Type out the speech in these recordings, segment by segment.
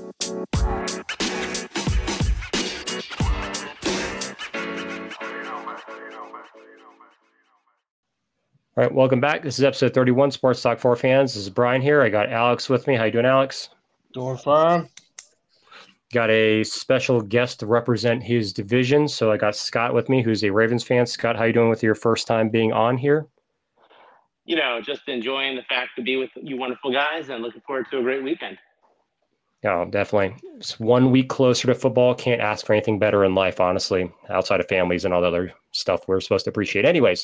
All right, welcome back. This is episode 31, Sports Talk for Fans. This is Brian here. I got Alex with me. How you doing, Alex? Doing fine. Got a special guest to represent his division. So I got Scott with me, who's a Ravens fan. Scott, how you doing with your first time being on here? Just enjoying the fact to be with you wonderful guys and looking forward to a great weekend. Oh, definitely. It's 1 week closer to football. Can't ask for anything better in life, honestly, outside of families and all the other stuff we're supposed to appreciate. Anyways,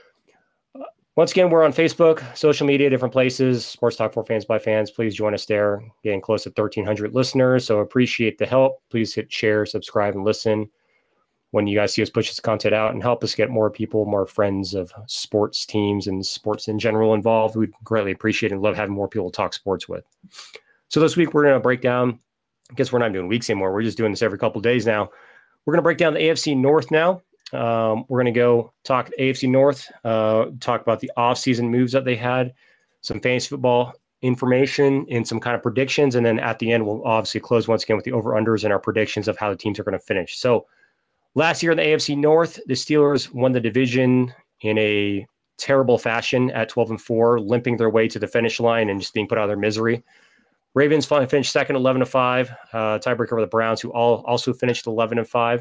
once again, we're on Facebook, social media, different places, Sports Talk for Fans by Fans. Please join us there. Getting close to 1,300 listeners, so appreciate the help. Please hit share, subscribe, and listen when you guys see us push this content out and help us get more people, more friends of sports teams and sports in general involved. We'd greatly appreciate it and love having more people to talk sports with. So this week, we're going to break down, I guess we're not doing weeks anymore. We're just doing this every couple of days now. We're going to break down the AFC North now. We're going to go talk AFC North, talk about the offseason moves that they had, some fantasy football information and some kind of predictions. And then at the end, we'll obviously close once again with the over-unders and our predictions of how the teams are going to finish. So last year in the AFC North, the Steelers won the division in a terrible fashion at 12-4, limping their way to the finish line and just being put out of their misery. Ravens finally finished second, 11-5, tiebreaker over the Browns, who also finished 11-5.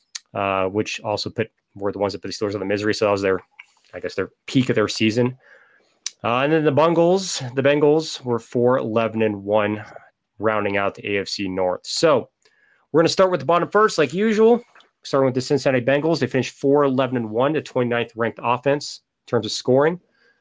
Which also were the ones that put the Steelers out of the misery. So that was their peak of their season. And then the Bengals were 4-11-1, rounding out the AFC North. So we're going to start with the bottom first, like usual, starting with the Cincinnati Bengals. They finished 4-11-1, the 29th ranked offense in terms of scoring,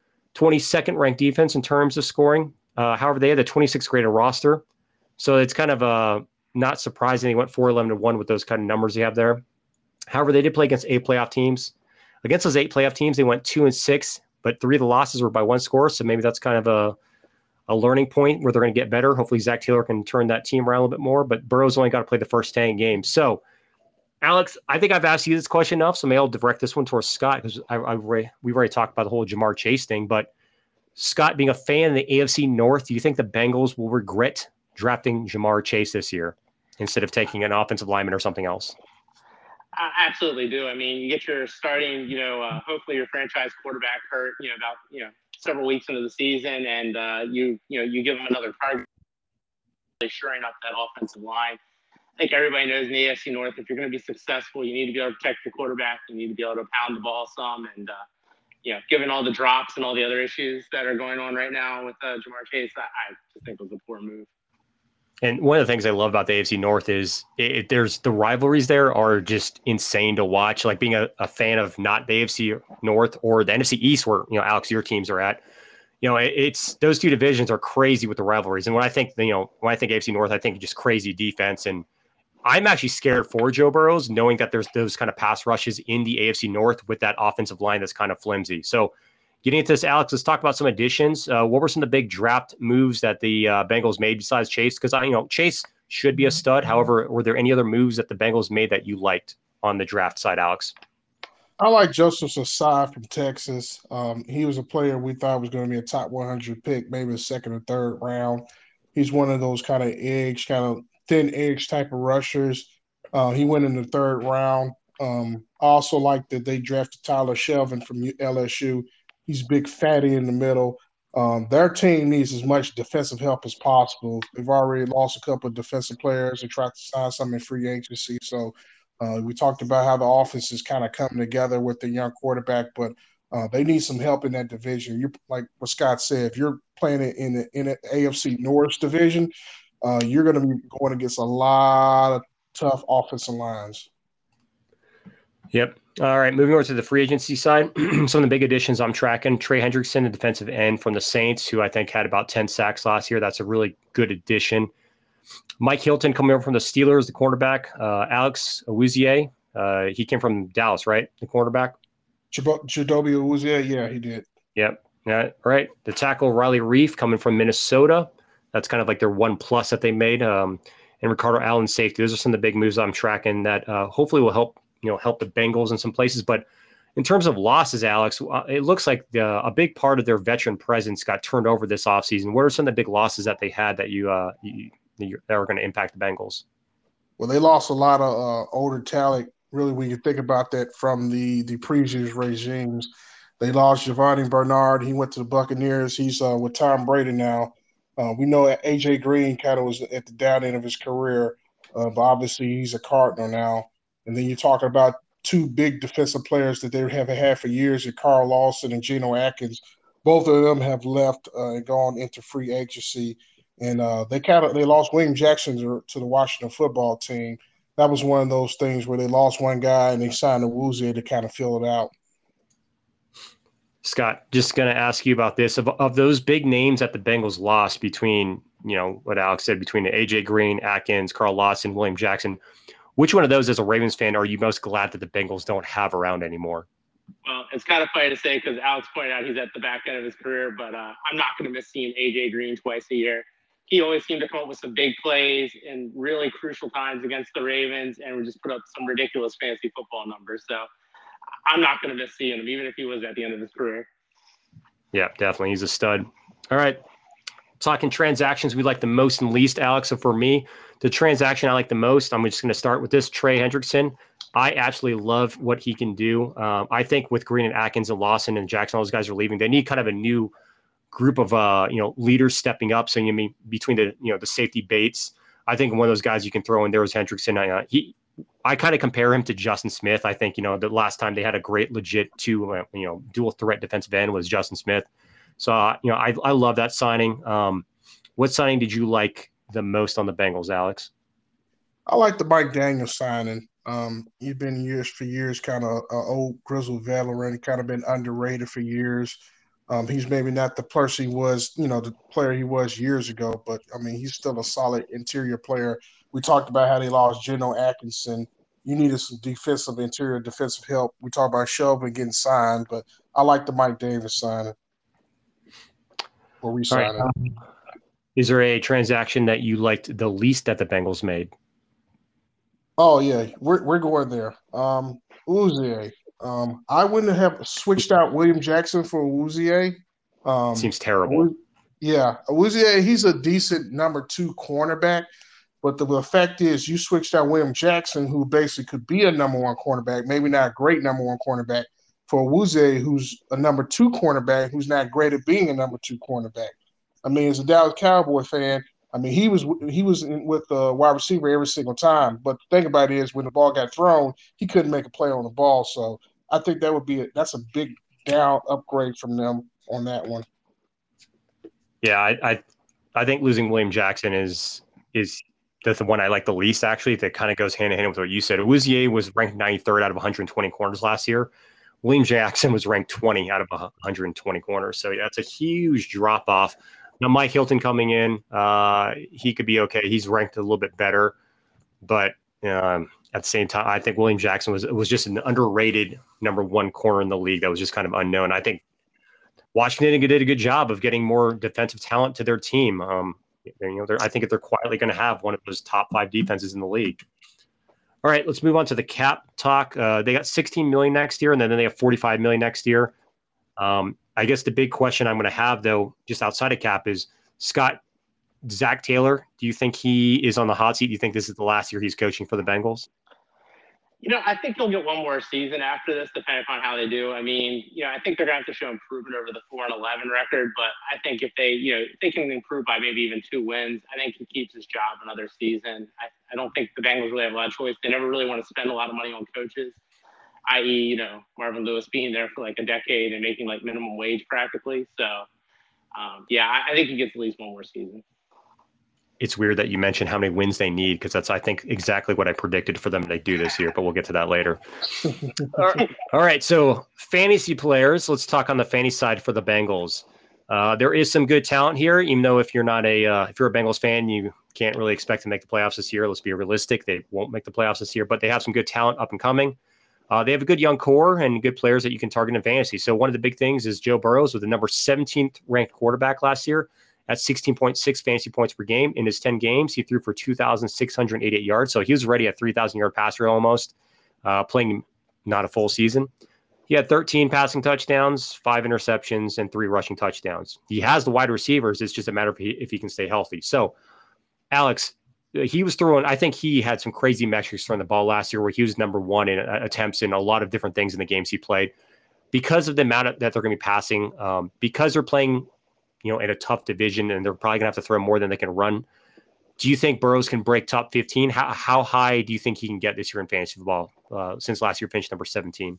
22nd ranked defense in terms of scoring. However, they had the 26th graded roster. So it's kind of not surprising they went 4-11-1 with those kind of numbers they have there. However, they did play against 8 playoff teams. Against those 8 playoff teams, they went 2-6, but 3 of the losses were by 1 score. So maybe that's kind of a learning point where they're going to get better. Hopefully, Zach Taylor can turn that team around a little bit more. But Burrow's only got to play the first 10 games. So, Alex, I think I've asked you this question enough, so maybe I'll direct this one towards Scott because we've already talked about the whole Ja'Marr Chase thing. But Scott, being a fan of the AFC North, do you think the Bengals will regret drafting Ja'Marr Chase this year instead of taking an offensive lineman or something else? I absolutely do. I mean, you get your starting, hopefully your franchise quarterback hurt, about several weeks into the season, and you give them another target, shoring up that offensive line. I think everybody knows in the AFC North, if you're going to be successful, you need to be able to protect your quarterback. You need to be able to pound the ball some, and given all the drops and all the other issues that are going on right now with Ja'Marr Chase, I just think it was a poor move. And one of the things I love about the AFC North is there's the rivalries there are just insane to watch. Like being a fan of not the AFC North or the NFC East, where Alex, your teams are at. It's those two divisions are crazy with the rivalries. And when I think AFC North, I think just crazy defense. And I'm actually scared for Joe Burrows, knowing that there's those kind of pass rushes in the AFC North with that offensive line that's kind of flimsy. So getting into this, Alex, let's talk about some additions. What were some of the big draft moves that the Bengals made besides Chase? Because Chase should be a stud. However, were there any other moves that the Bengals made that you liked on the draft side, Alex? I like Joseph Ossai from Texas. He was a player we thought was going to be a top 100 pick, maybe a second or third round. He's one of those kind of thin edge type of rushers. He went in the third round. I also like that they drafted Tyler Shelvin from LSU. He's big, fatty in the middle. Their team needs as much defensive help as possible. They've already lost a couple of defensive players. They tried to sign some in free agency. So we talked about how the offense is kind of coming together with the young quarterback, but they need some help in that division. You like what Scott said, if you're playing it in the AFC North division, you're going to be going against a lot of tough offensive lines. Yep. All right, moving over to the free agency side, some of the big additions I'm tracking. Trey Hendrickson, the defensive end from the Saints, who I think had about 10 sacks last year. That's a really good addition. Mike Hilton coming over from the Steelers, the cornerback. Alex Awuzie, he came from Dallas, right? The cornerback. Chidobe Awuzie, yeah, he did. Yep. Yeah, right. The tackle Riley Reef coming from Minnesota. That's kind of like their one plus that they made. And Ricardo Allen safety. Those are some of the big moves I'm tracking that hopefully will help the Bengals in some places. But in terms of losses, Alex, it looks like a big part of their veteran presence got turned over this offseason. What are some of the big losses that they had that you that are going to impact the Bengals? Well, they lost a lot of older talent, really, when you think about that from the previous regimes. They lost Giovanni Bernard. He went to the Buccaneers. He's with Tom Brady now. We know that A.J. Green kind of was at the down end of his career, but obviously he's a Cardinal now. And then you're talking about two big defensive players that they haven't had for years, Carl Lawson and Geno Atkins. Both of them have left and gone into free agency. And they lost William Jackson to the Washington football team. That was one of those things where they lost one guy and they signed a Woozy to kind of fill it out. Scott, just going to ask you about this. Of those big names that the Bengals lost between, what Alex said, between A.J. Green, Atkins, Carl Lawson, William Jackson, which one of those as a Ravens fan are you most glad that the Bengals don't have around anymore? Well, it's kind of funny to say because Alex pointed out he's at the back end of his career, but I'm not going to miss seeing A.J. Green twice a year. He always seemed to come up with some big plays in really crucial times against the Ravens and would just put up some ridiculous fantasy football numbers. So I'm not going to miss seeing him, even if he was at the end of his career. Yeah, definitely. He's a stud. All right. Talking transactions we like the most and least, Alex. So for me, the transaction I like the most, I'm just going to start with this, Trey Hendrickson. I absolutely love what he can do. I think with Green and Atkins and Lawson and Jackson, all those guys are leaving. They need kind of a new group of leaders stepping up. So you mean between the safety Bates, I think one of those guys you can throw in there is Hendrickson. I kind of compare him to Justin Smith. I think the last time they had a great legit dual threat defensive end was Justin Smith. So I love that signing. What signing did you like the most on the Bengals, Alex? I like the Mike Daniels signing. He's been years kind of old grizzled veteran, kind of been underrated for years. He's maybe not the person he was, the player he was years ago, but I mean, he's still a solid interior player. We talked about how they lost Geno Atkinson. You needed some defensive help. We talked about Shelvin getting signed, but I like the Mike Davis signing or re-signing. Right. Is there a transaction that you liked the least that the Bengals made? Oh yeah, we're going there. Uzier. I wouldn't have switched out William Jackson for Uzier. Seems terrible. Uzier, he's a decent number 2 cornerback, but the effect is you switched out William Jackson, who basically could be a number 1 cornerback, maybe not a great number 1 cornerback, for Uzier, who's a number 2 cornerback, who's not great at being a number 2 cornerback. I mean, as a Dallas Cowboy fan, I mean, he was with the wide receiver every single time. But the thing about it is, when the ball got thrown, he couldn't make a play on the ball. So I think that's a big down upgrade from them on that one. Yeah, I think losing William Jackson is the one I like the least. Actually, that kind of goes hand in hand with what you said. Uzier was ranked 93rd out of 120 corners last year. William Jackson was ranked 20 out of 120 corners. So that's a huge drop off. Now, Mike Hilton coming in, he could be okay. He's ranked a little bit better, but at the same time, I think William Jackson was just an underrated number 1 corner in the league that was just kind of unknown. I think Washington did a good job of getting more defensive talent to their team. I think they're quietly going to have one of those top 5 defenses in the league. All right, let's move on to the cap talk. They got $16 million next year, and then they have $45 million next year. I guess the big question I'm going to have, though, just outside of cap is, Scott, Zach Taylor, do you think he is on the hot seat? Do you think this is the last year he's coaching for the Bengals? I think he'll get one more season after this, depending upon how they do. I mean, I think they're going to have to show improvement over the 4-11 record, but I think if they can improve by maybe even 2 wins, I think he keeps his job another season. I don't think the Bengals really have a lot of choice. They never really want to spend a lot of money on coaches, i.e., Marvin Lewis being there for like a decade and making like minimum wage practically. So, I think he gets at least one more season. It's weird that you mentioned how many wins they need, because that's, I think, exactly what I predicted for them to do this year, but we'll get to that later. All right, so fantasy players, let's talk on the fantasy side for the Bengals. There is some good talent here, even though if you're a Bengals fan, you can't really expect to make the playoffs this year. Let's be realistic. They won't make the playoffs this year, but they have some good talent up and coming. They have a good young core and good players that you can target in fantasy. So one of the big things is Joe Burrows with the number 17th ranked quarterback last year at 16.6 fantasy points per game. In his 10 games, he threw for 2,688 yards. So he was already a 3,000-yard passer almost, playing not a full season. He had 13 passing touchdowns, 5 interceptions, and 3 rushing touchdowns. He has the wide receivers. It's just a matter of if he can stay healthy. So Alex, he was throwing, I think he had some crazy metrics throwing the ball last year where he was number one in attempts in a lot of different things in the games he played because of the amount that they're going to be passing, because they're playing, in a tough division and they're probably going to have to throw more than they can run. Do you think Burrows can break top 15? How high do you think he can get this year in fantasy football since last year finished number 17?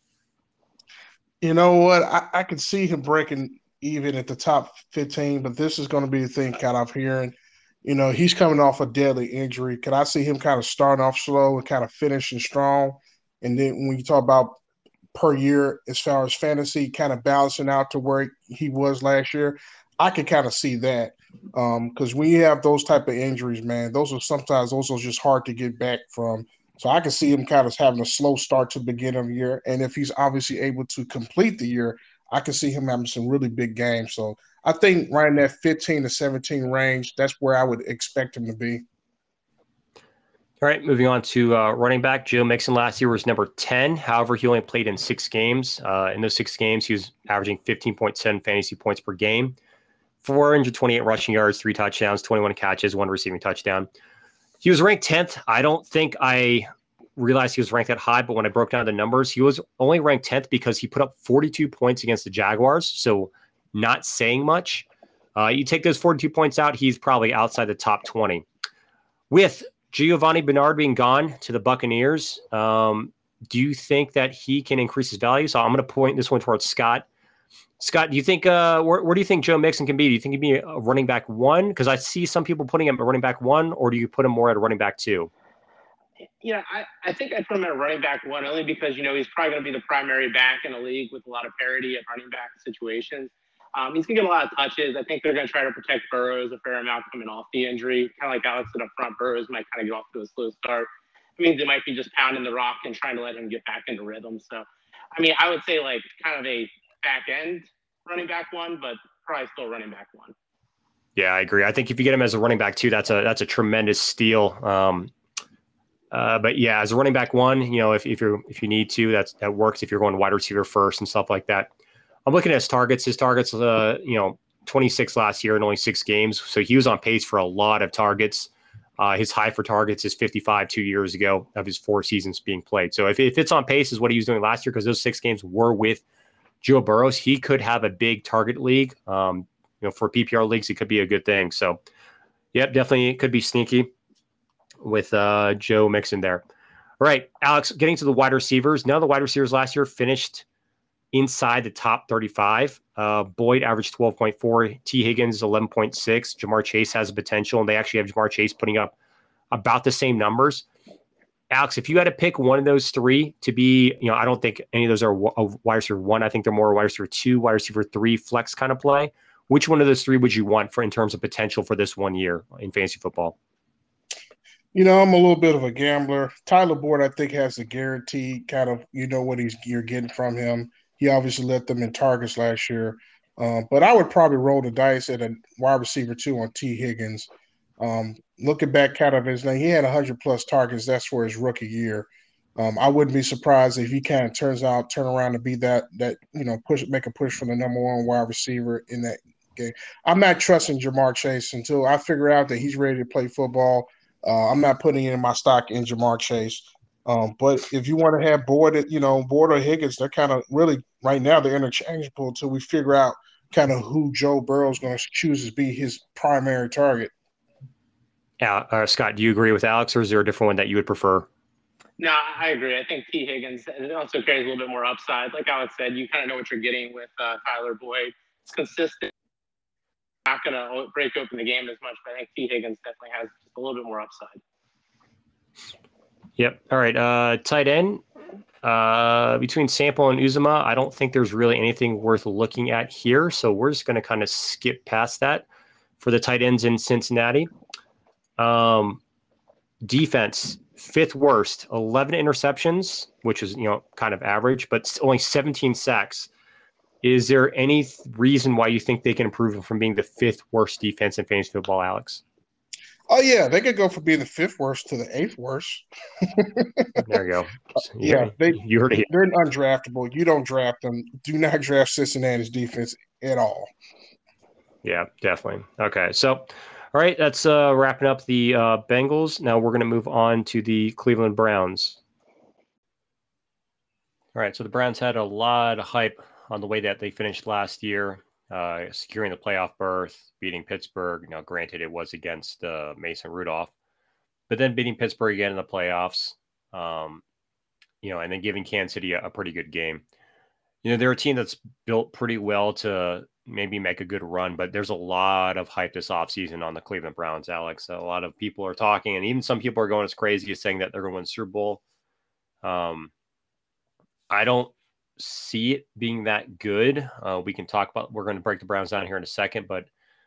You know what? I can see him breaking even at the top 15, but this is going to be the thing kind of hearing. He's coming off a deadly injury. Can I see him kind of starting off slow and kind of finishing strong? And then when you talk about per year, as far as fantasy, kind of balancing out to where he was last year, I can kind of see that. Because when you have those type of injuries, man, those are just hard to get back from. So I can see him kind of having a slow start to the beginning of the year. And if he's obviously able to complete the year, I can see him having some really big games. So I think right in that 15 to 17 range, that's where I would expect him to be. All right, moving on to running back. Joe Mixon last year was number 10. However, he only played in 6 games. In those 6 games, he was averaging 15.7 fantasy points per game, 428 rushing yards, 3 touchdowns, 21 catches, 1 receiving touchdown. He was ranked 10th. I don't think I realized he was ranked that high, but when I broke down the numbers, he was only ranked 10th because he put up 42 points against the Jaguars, so not saying much. You take those 42 points out, he's probably outside the top 20. With Giovanni Bernard being gone to the Buccaneers, do you think that he can increase his value? So I'm going to point this one towards Scott. Scott, do you think where do you think Joe Mixon can be? Do you think he'd be a running back 1? Because I see some people putting him at running back 1, or do you put him more at a running back 2? I think I'd put him at a running back 1 only because, he's probably going to be the primary back in a league with a lot of parity at running back situations. He's going to get a lot of touches. I think they're going to try to protect Burrows a fair amount coming off the injury. Kind of like Alex said up front, Burrows might kind of get off to a slow start. It means they might be just pounding the rock and trying to let him get back into rhythm. So, I would say like kind of a back end running back 1, but probably still running back 1. Yeah, I agree. I think if you get him as a running back 2, that's a tremendous steal. But yeah, as a running back 1, if you need to, that works. If you're going wide receiver first and stuff like that. I'm looking at his targets. His targets, 26 last year in only 6 games. So he was on pace for a lot of targets. His high for targets is 55 2 years ago of his 4 seasons being played. So if it's on pace is what he was doing last year, because those 6 games were with Joe Burrows, he could have a big target league. For PPR leagues, it could be a good thing. So, yep, definitely it could be sneaky with Joe Mixon there. All right, Alex, getting to the wide receivers. None of the wide receivers last year finished inside the top 35. Boyd averaged 12.4. T. Higgins 11.6. Jamar Chase has potential, and they actually have Jamar Chase putting up about the same numbers. Alex, if you had to pick one of those 3 to be, I don't think any of those are a wide receiver 1. I think they're more a wide receiver 2, wide receiver 3 flex kind of play. Which one of those 3 would you want in terms of potential for this 1 year in fantasy football? I'm a little bit of a gambler. Tyler Boyd, I think, has a guaranteed kind of, what you're getting from him. He obviously led them in targets last year. But I would probably roll the dice at a wide receiver 2 on T. Higgins. Looking back kind of his name, he had 100-plus targets. That's for his rookie year. I wouldn't be surprised if he kind of turn around to be that make a push for the number 1 wide receiver in that game. I'm not trusting Jamar Chase until I figure out that he's ready to play football. I'm not putting in my stock in Jamar Chase. But if you want to have Boyd or Higgins, they're kind of really right now they're interchangeable until we figure out kind of who Joe Burrow is going to choose to be his primary target. Yeah, Scott, do you agree with Alex, or is there a different one that you would prefer? No, I agree. I think T. Higgins also carries a little bit more upside. Like Alex said, you kind of know what you're getting with Tyler Boyd. It's consistent. Not going to break open the game as much, but I think T. Higgins definitely has just a little bit more upside. Yep. All right. Tight end. Between Sample and Uzomah, I don't think there's really anything worth looking at here. So we're just going to kind of skip past that for the tight ends in Cincinnati. Defense, 5th worst, 11 interceptions, which is, kind of average, but only 17 sacks. Is there any reason why you think they can improve from being the 5th worst defense in fantasy football, Alex? Oh, yeah. They could go from being the 5th worst to the 8th worst. There you go. Yeah. You heard it. They're undraftable. You don't draft them. Do not draft Cincinnati's defense at all. Yeah, definitely. Okay. So, All right, that's wrapping up the Bengals. Now we're going to move on to the Cleveland Browns. All right, so the Browns had a lot of hype on the way that they finished last year, securing the playoff berth, beating Pittsburgh. Now, granted, it was against Mason Rudolph, but then beating Pittsburgh again in the playoffs, and then giving Kansas City a pretty good game. They're a team that's built pretty well to maybe make a good run, but there's a lot of hype this offseason on the Cleveland Browns, Alex. A lot of people are talking, and even some people are going as crazy as saying that they're going to win the Super Bowl. I don't see it being that good. We're going to break the Browns down here in a second, but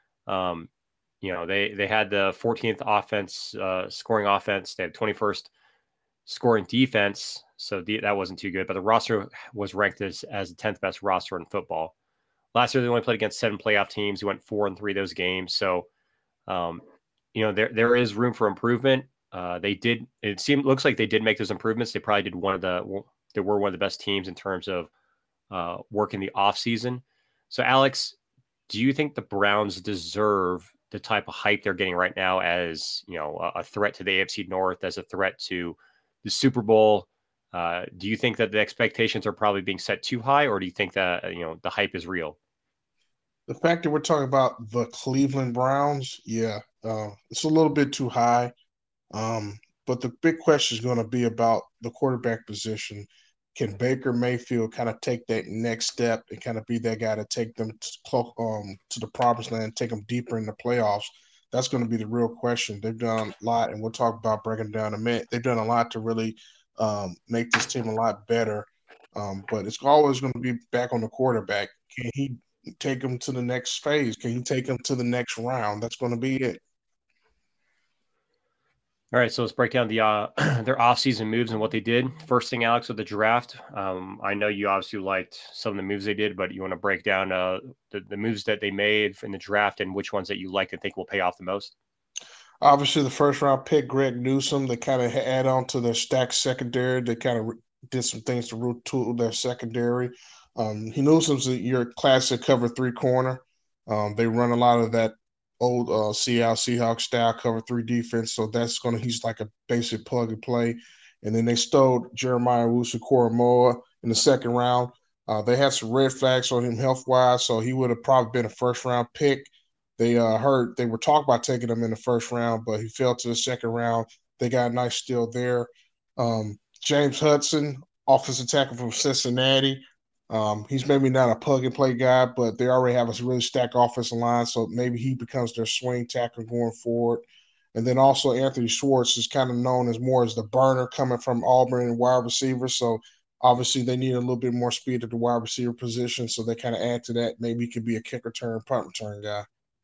they had the 14th scoring offense. They had 21st scoring defense, so that wasn't too good. But the roster was ranked as the 10th best roster in football. Last year they only played against 7 playoff teams. He went 4-3 those games. So, there is room for improvement. Looks like they did make those improvements. They probably did they were one of the best teams in terms of work in the offseason. So, Alex, do you think the Browns deserve the type of hype they're getting right now as, a threat to the AFC North, as a threat to the Super Bowl? Do you think that the expectations are probably being set too high, or do you think that, the hype is real? The fact that we're talking about the Cleveland Browns, it's a little bit too high. But the big question is going to be about the quarterback position. Can Baker Mayfield kind of take that next step and kind of be that guy to take them to the promised land, take them deeper in the playoffs? That's going to be the real question. They've done a lot, and we'll talk about breaking down in a minute. They've done a lot to really make this team a lot better. But it's always going to be back on the quarterback. Can he take them to the next phase? Can he take them to the next round? That's going to be it. All right, so let's break down the their offseason moves and what they did. First thing, Alex, with the draft. I know you obviously liked some of the moves they did, but you want to break down the moves that they made in the draft and which ones that you like and think will pay off the most? Obviously, the first round pick, Greg Newsome, they kind of add on to their stacked secondary. They kind of did some things to retool their secondary. Newsome's your classic cover 3 corner. They run a lot of that old Seattle Seahawks style cover 3 defense. So he's like a basic plug and play. And then they stole Jeremiah Owusu-Koramoah in the second round. They had some red flags on him health wise, so he would have probably been a first round pick. They heard they were talking about taking him in the first round, but he fell to the second round. They got a nice steal there. James Hudson, offensive tackle from Cincinnati. He's maybe not a plug and play guy, but they already have a really stacked offensive line, so maybe he becomes their swing tackle going forward. And then also Anthony Schwartz is kind of known as more as the burner coming from Auburn and wide receiver. So obviously they need a little bit more speed at the wide receiver position, so they kind of add to that. Maybe he could be a kick return, punt return guy.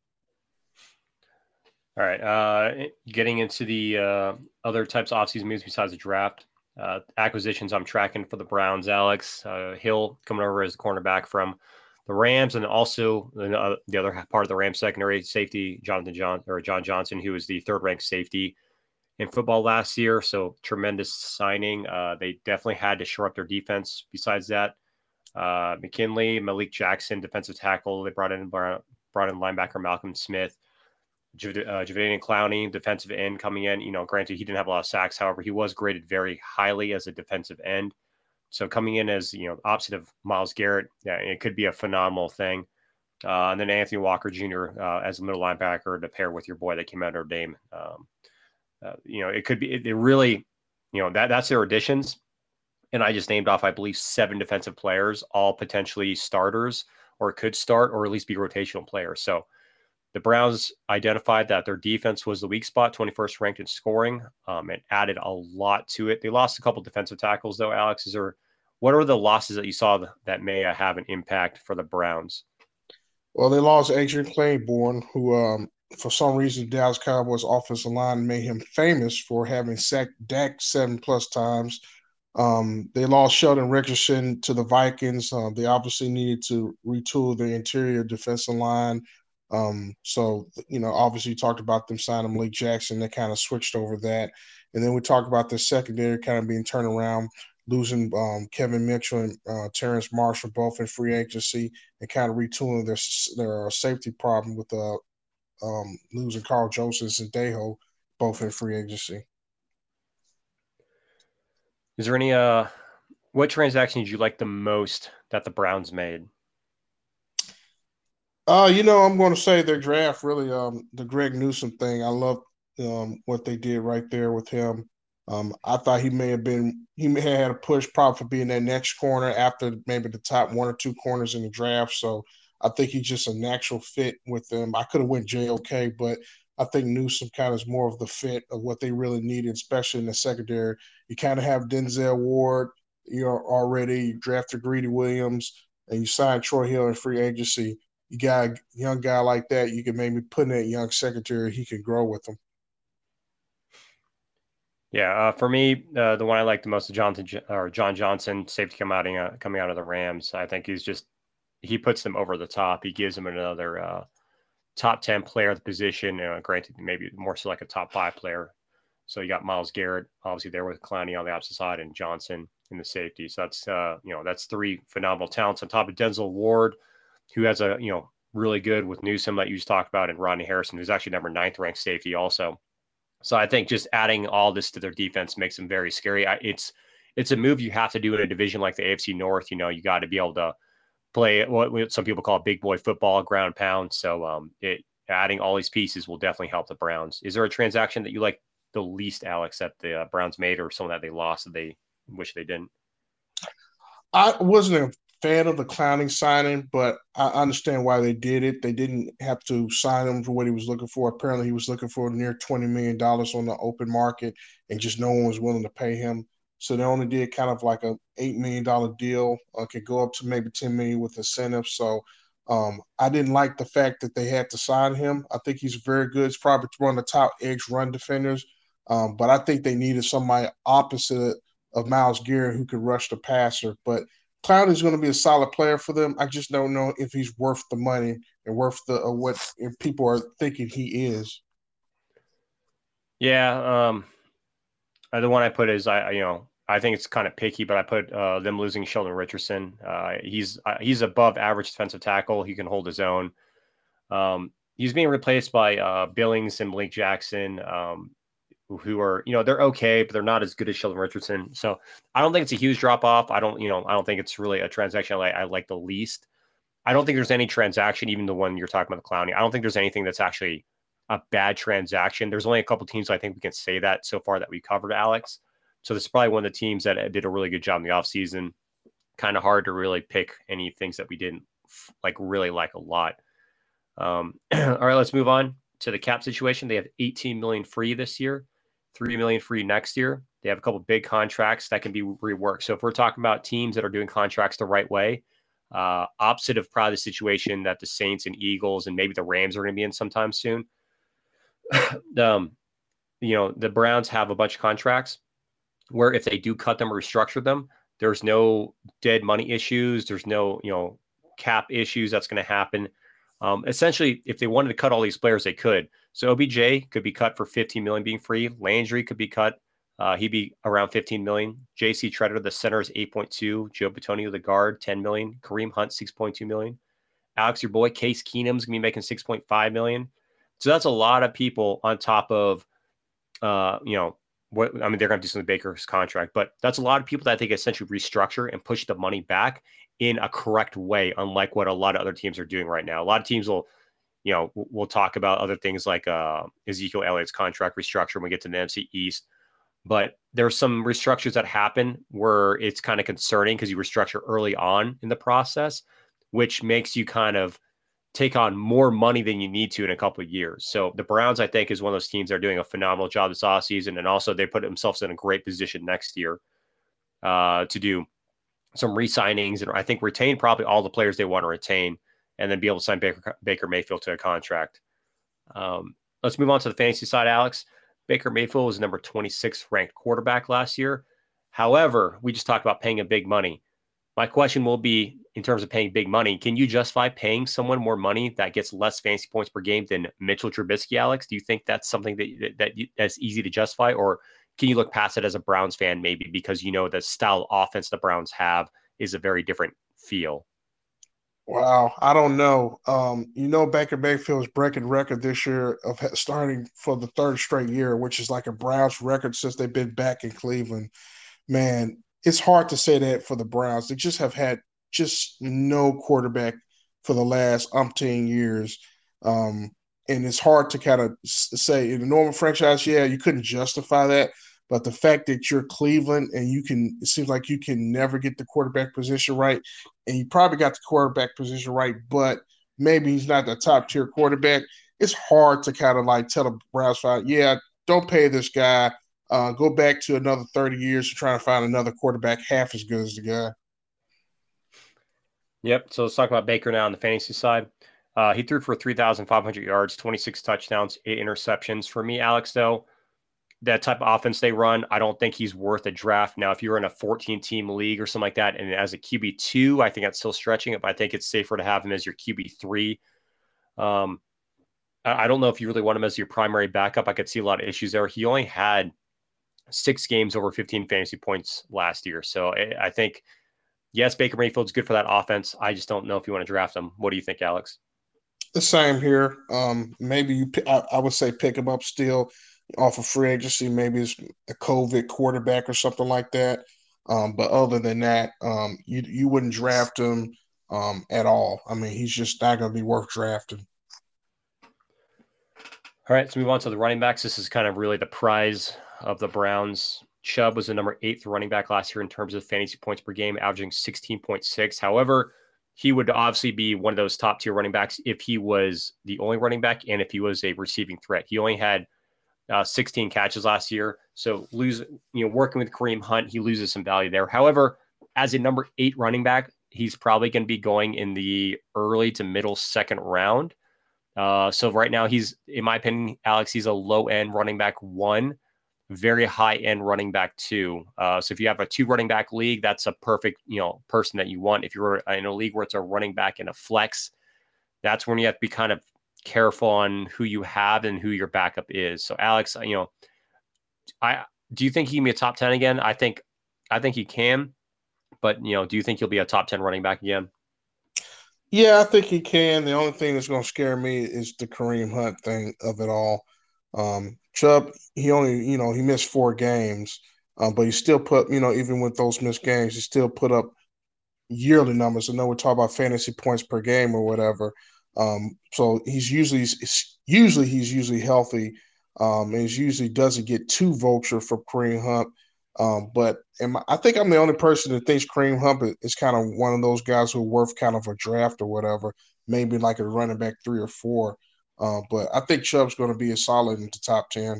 All right. Getting into the other types of offseason moves besides the draft. Acquisitions I'm tracking for the Browns, Alex. Hill coming over as a cornerback from the Rams, and also the other part of the Rams secondary, safety John Johnson, who was the third-ranked safety in football last year. So tremendous signing. They definitely had to shore up their defense. Besides that, McKinley, Malik Jackson, defensive tackle. They brought in linebacker Malcolm Smith. Jadeveon Clowney, defensive end coming in. Granted, he didn't have a lot of sacks. However, he was graded very highly as a defensive end. So coming in as, opposite of Myles Garrett, it could be a phenomenal thing. And then Anthony Walker Jr. As a middle linebacker to pair with your boy that came out of Notre Dame. It could be, it really, that's their additions. And I just named off, I believe, 7 defensive players, all potentially starters or could start or at least be rotational players. So the Browns identified that their defense was the weak spot, 21st ranked in scoring, and added a lot to it. They lost a couple defensive tackles, though, Alex. What are the losses that you saw that may have an impact for the Browns? Well, they lost Adrian Claiborne, who, for some reason, Dallas Cowboys offensive line made him famous for having sacked Dak 7+ times. They lost Sheldon Richardson to the Vikings. They obviously needed to retool their interior defensive line. Obviously you talked about them signing Malik Jackson. They kind of switched over that. And then we talked about the secondary kind of being turned around, losing Kevin Mitchell and Terrence Marshall both in free agency and kind of retooling their safety problem with losing Carl Joseph and Dejo both in free agency. Is there any what transaction did you like the most that the Browns made? I'm going to say their draft really, the Greg Newsome thing. I love what they did right there with him. I thought he may have had a push probably for being that next corner after maybe the top one or two corners in the draft. So I think he's just a natural fit with them. I could have went JOK, but I think Newsome kind of is more of the fit of what they really needed, especially in the secondary. You kind of have Denzel Ward, you drafted Greedy Williams, and you signed Troy Hill in free agency. You got a young guy like that, you can maybe put in that young secretary, he can grow with them. Yeah, for me, the one I like the most is John Johnson, safety coming out of the Rams. I think he puts them over the top. He gives them another top 10 player at the position. Granted, maybe more so like a top 5 player. So you got Myles Garrett, obviously there with Clowney on the opposite side, and Johnson in the safety. So that's 3 phenomenal talents on top of Denzel Ward, who has a really good with Newsome that you just talked about, and Rodney Harrison, who's actually number 9th ranked safety also. So I think just adding all this to their defense makes them very scary. It's a move you have to do in a division like the AFC North. You got to be able to play what some people call big boy football, ground pound. So adding all these pieces will definitely help the Browns. Is there a transaction that you like the least, Alex, that the Browns made, or someone that they lost that they wish they didn't? I wasn't a fan of the Clowning signing, but I understand why they did it. They didn't have to sign him for what he was looking for. Apparently, he was looking for near $20 million on the open market, and just no one was willing to pay him. So they only did kind of like a $8 million deal. Could go up to maybe $10 million with incentives. So I didn't like the fact that they had to sign him. I think he's very good. He's probably one of the top edge run defenders. But I think they needed somebody opposite of Myles Garrett who could rush the passer. But Clown is going to be a solid player for them. I just don't know if he's worth the money and worth the what people are thinking he is. Yeah, the one I put is I think it's kind of picky, but I put them losing Sheldon Richardson. He's above average defensive tackle. He can hold his own. He's being replaced by Billings and Blake Jackson, who are they're okay, but they're not as good as Sheldon Richardson. So I don't think it's a huge drop off. I don't think it's really a transaction I like the least. I don't think there's any transaction, even the one you're talking about, the Clowney. I don't think there's anything that's actually a bad transaction. There's only a couple teams I think we can say that so far that we covered, Alex. So this is probably one of the teams that did a really good job in the offseason. Kind of hard to really pick any things that we didn't really like a lot. All right, let's move on to the cap situation. They have 18 million free this year, 3 million free next year. They have a couple big contracts that can be reworked. So if we're talking about teams that are doing contracts the right way, opposite of probably the situation that the Saints and Eagles and maybe the Rams are going to be in sometime soon. The Browns have a bunch of contracts where if they do cut them or restructure them, there's no dead money issues. There's no, cap issues that's going to happen. Essentially, if they wanted to cut all these players, they could. So OBJ could be cut for 15 million being free. Landry could be cut. He'd be around 15 million. JC Treader, the center, is 8.2. Joe Bitonio, the guard, 10 million. Kareem Hunt, 6.2 million. Alex, your boy, Case Keenum's gonna be making 6.5 million. So that's a lot of people on top of, they're going to do something with Baker's contract, but that's a lot of people that they can essentially restructure and push the money back in a correct way, unlike what a lot of other teams are doing right now. A lot of teams will, we'll talk about other things like Ezekiel Elliott's contract restructure when we get to the NFC East. But there's some restructures that happen where it's kind of concerning because you restructure early on in the process, which makes you kind of take on more money than you need to in a couple of years. So the Browns, I think, is one of those teams that are doing a phenomenal job this offseason. And also they put themselves in a great position next year to do some re-signings and I think retain probably all the players they want to retain and then be able to sign Baker Mayfield to a contract. Let's move on to the fantasy side, Alex. Baker Mayfield was number 26 ranked quarterback last year. However, we just talked about paying a big money. My question will be, in terms of paying big money, can you justify paying someone more money that gets less fantasy points per game than Mitchell Trubisky, Alex? Do you think that's something that's easy to justify? Or can you look past it as a Browns fan maybe because the style of offense the Browns have is a very different feel? Wow, I don't know. Baker Mayfield's breaking record this year of starting for the third straight year, which is like a Browns record since they've been back in Cleveland. Man, it's hard to say that for the Browns. They just have had just no quarterback for the last umpteen years. Um, and it's hard to kind of say in a normal franchise, yeah, you couldn't justify that. But the fact that you're Cleveland and it seems like you can never get the quarterback position right. And you probably got the quarterback position right, but maybe he's not the top tier quarterback. It's hard to kind of like tell a Browns fan, yeah, don't pay this guy, go back to another 30 years to try to find another quarterback half as good as the guy. Yep. So let's talk about Baker now on the fantasy side. He threw for 3,500 yards, 26 touchdowns, 8 interceptions. For me, Alex, though, that type of offense they run, I don't think he's worth a draft. Now, if you're in a 14-team league or something like that, and as a QB2, I think that's still stretching it, but I think it's safer to have him as your QB3. Um, I don't know if you really want him as your primary backup. I could see a lot of issues there. He only had 6 games over 15 fantasy points last year. So I think, yes, Baker Mayfield's good for that offense. I just don't know if you want to draft him. What do you think, Alex? The same here. Maybe I would say pick him up still off of free agency. Maybe it's a COVID quarterback or something like that. But other than that, you wouldn't draft him at all. I mean, he's just not going to be worth drafting. All right, let's move on to the running backs. This is kind of really the prize of the Browns. Chubb was the number 8th running back last year in terms of fantasy points per game, averaging 16.6. However, he would obviously be one of those top tier running backs if he was the only running back and if he was a receiving threat. He only had 16 catches last year. So working with Kareem Hunt, he loses some value there. However, as a number 8 running back, he's probably going to be going in the early to middle second round. So right now he's, in my opinion, Alex, he's a low end running back 1, very high end running back 2. So if you have a 2 running back league, that's a perfect, person that you want. If you're in a league where it's a running back and a flex, that's when you have to be kind of careful on who you have and who your backup is. So Alex, I do you think he can be a top 10 again? I think he can, but do you think he'll be a top 10 running back again? Yeah, I think he can. The only thing that's going to scare me is the Kareem Hunt thing of it all. Chubb, he only, he missed 4 games, but he still put, even with those missed games, he still put up yearly numbers. I know we're talking about fantasy points per game or whatever. So he's usually healthy, and he usually doesn't get too vulture from Kareem Hunt. I think I'm the only person that thinks Kareem Hunt is kind of one of those guys who are worth kind of a draft or whatever, maybe like a running back 3 or 4. But I think Chubb's going to be a solid in the top 10.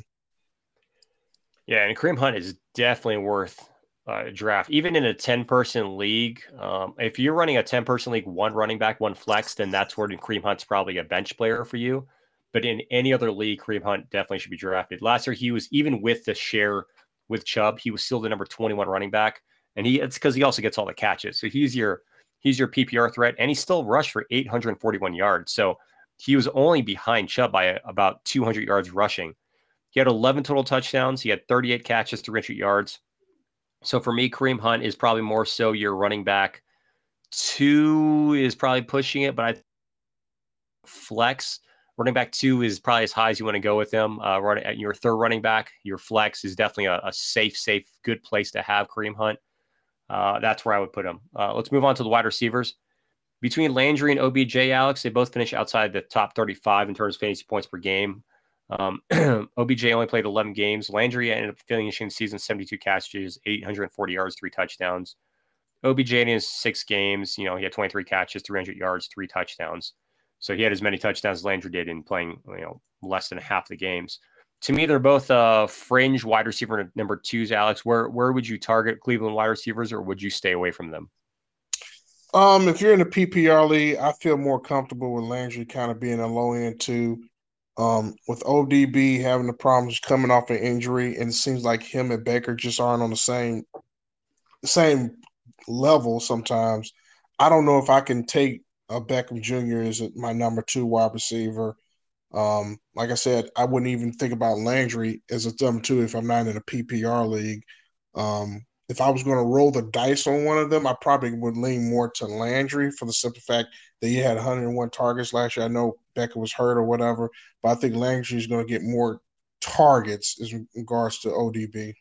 Yeah, and Kareem Hunt is definitely worth a draft, even in a 10-person league. If you're running a 10-person league, 1 running back, 1 flex, then that's where Kareem Hunt's probably a bench player for you. But in any other league, Kareem Hunt definitely should be drafted. Last year, he was, even with the share with Chubb, he was still the number 21 running back, and it's because he also gets all the catches. So he's your PPR threat, and he still rushed for 841 yards. So he was only behind Chubb by about 200 yards rushing. He had 11 total touchdowns. He had 38 catches, 300 yards. So for me, Kareem Hunt is probably more so your running back 2 is probably pushing it, but I flex running back 2 is probably as high as you want to go with him. Running at your third running back, your flex is definitely a safe, good place to have Kareem Hunt. That's where I would put him. Let's move on to the wide receivers. Between Landry and OBJ, Alex, they both finish outside the top 35 in terms of fantasy points per game. OBJ only played 11 games. Landry ended up finishing the season 72 catches, 840 yards, 3 touchdowns. OBJ in his 6 games, he had 23 catches, 300 yards, 3 touchdowns. So he had as many touchdowns as Landry did in playing, less than half the games. To me, they're both fringe wide receiver number 2s, Alex. Where would you target Cleveland wide receivers, or would you stay away from them? If you're in the PPR league, I feel more comfortable with Landry kind of being a low end 2. With ODB having the problems coming off an injury, and it seems like him and Baker just aren't on the same level sometimes. I don't know if I can take a Beckham Jr. as my number 2 wide receiver. Like I said, I wouldn't even think about Landry as a number 2 if I'm not in a PPR league. if I was going to roll the dice on one of them, I probably would lean more to Landry for the simple fact that he had 101 targets last year. I know Becca was hurt or whatever, but I think Landry is going to get more targets in regards to ODB.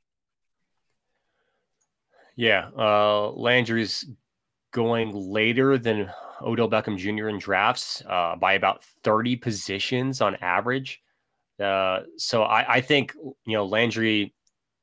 Yeah, Landry's going later than Odell Beckham Jr. in drafts by about 30 positions on average. So I think, Landry,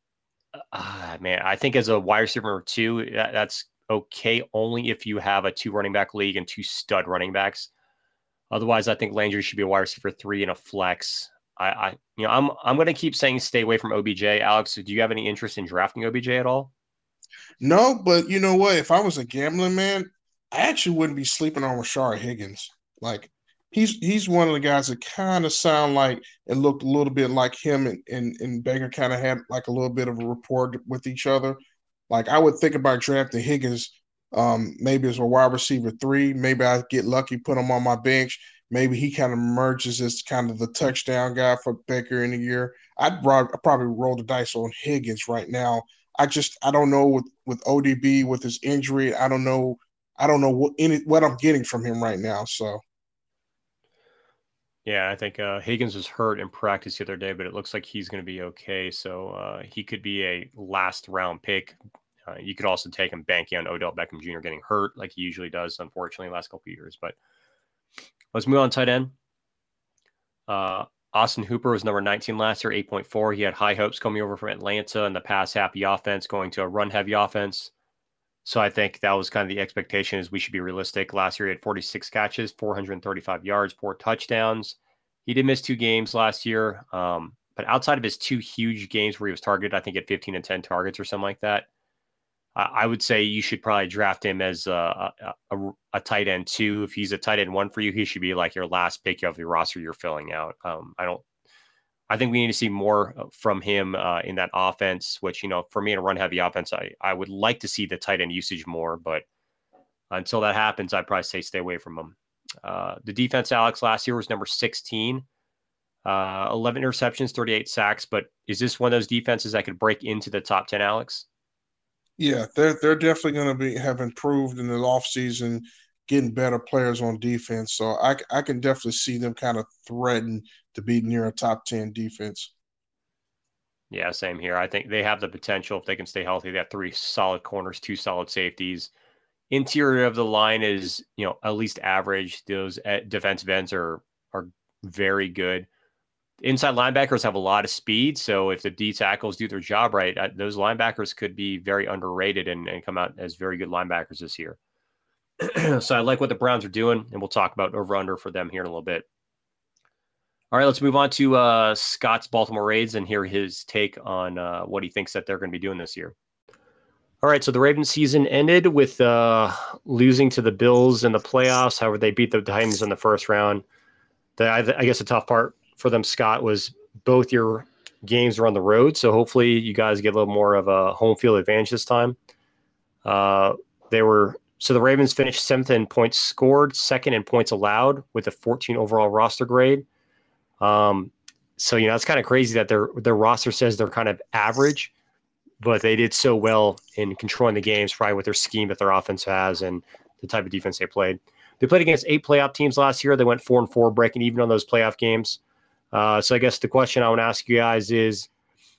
man, I think as a wide receiver 2, that's okay only if you have a 2 running back league and 2 stud running backs. Otherwise, I think Landry should be a wide receiver 3 in a flex. I'm going to keep saying stay away from OBJ. Alex, do you have any interest in drafting OBJ at all? No, but you know what? If I was a gambling man, I actually wouldn't be sleeping on Rashard Higgins. Like he's one of the guys that kind of sound like it looked a little bit like him and Baker kind of had like a little bit of a rapport with each other. Like I would think about drafting Higgins, maybe as a wide receiver 3. Maybe I get lucky, put him on my bench. Maybe he kind of emerges as kind of the touchdown guy for Baker in a year. I'd probably roll the dice on Higgins right now. I don't know with ODB with his injury. I don't know what I'm getting from him right now. So yeah, I think Higgins was hurt in practice the other day, but it looks like he's going to be okay. So he could be a last round pick. You could also take him banking on Odell Beckham Jr. getting hurt like he usually does, unfortunately, the last couple of years. But let's move on to tight end. Austin Hooper was number 19 last year, 8.4. He had high hopes coming over from Atlanta and the pass-happy offense, going to a run-heavy offense. So I think that was kind of the expectation is we should be realistic. Last year, he had 46 catches, 435 yards, 4 touchdowns. He did miss 2 games last year. But outside of his 2 huge games where he was targeted, I think at 15 and 10 targets or something like that, I would say you should probably draft him as a tight end 2. If he's a tight end 1 for you, he should be like your last pick of your roster you're filling out. I think we need to see more from him in that offense, which, for me in a run heavy offense, I would like to see the tight end usage more, but until that happens, I'd probably say stay away from him. The defense, Alex, last year was number 16, 11 interceptions, 38 sacks, but is this one of those defenses that could break into the top 10, Alex? yeah, they're definitely going to have improved in the offseason, getting better players on defense. So I can definitely see them kind of threaten to be near a top 10 defense. Yeah, same here. I think they have the potential if they can stay healthy. They have 3 solid corners, 2 solid safeties. Interior of the line is, at least average. Those defensive ends are very good. Inside linebackers have a lot of speed, so if the D tackles do their job right, those linebackers could be very underrated and come out as very good linebackers this year. So I like what the Browns are doing, and we'll talk about over-under for them here in a little bit. All right, let's move on to Scott's Baltimore Ravens and hear his take on what he thinks that they're going to be doing this year. All right, so the Ravens season ended with losing to the Bills in the playoffs. However, they beat the Titans in the first round. I guess the tough part for them, Scott, was both your games were on the road, so hopefully you guys get a little more of a home field advantage this time. The Ravens finished 7th in points scored, 2nd in points allowed with a 14 overall roster grade. So it's kind of crazy that their roster says they're kind of average, but they did so well in controlling the games, probably with their scheme that their offense has and the type of defense they played. They played against 8 playoff teams last year. They went 4-4, breaking even on those playoff games. So I guess the question I want to ask you guys is,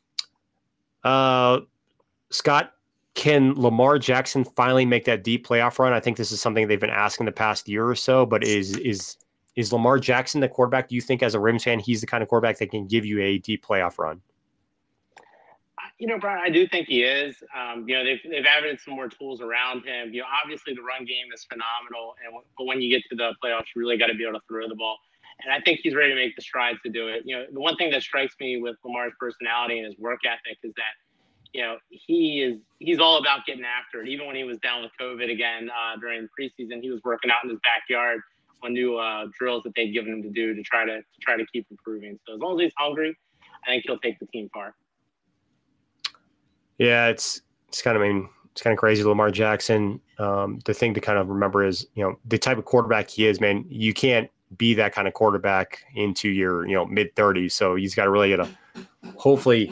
Scott, can Lamar Jackson finally make that deep playoff run? I think this is something they've been asking the past year or so, but is Lamar Jackson the quarterback? Do you think as a Ravens fan, he's the kind of quarterback that can give you a deep playoff run? Brian, I do think he is. They've added some more tools around him. Obviously the run game is phenomenal, but when you get to the playoffs, you really got to be able to throw the ball. And I think he's ready to make the strides to do it. The one thing that strikes me with Lamar's personality and his work ethic is that, he's all about getting after it. Even when he was down with COVID again during preseason, he was working out in his backyard on new drills that they'd given him to do to try to keep improving. So as long as he's hungry, I think he'll take the team far. Yeah, it's kind of crazy. Lamar Jackson. The thing to kind of remember is, the type of quarterback he is, man. You can't be that kind of quarterback into your, mid-30s. So he's got to really hopefully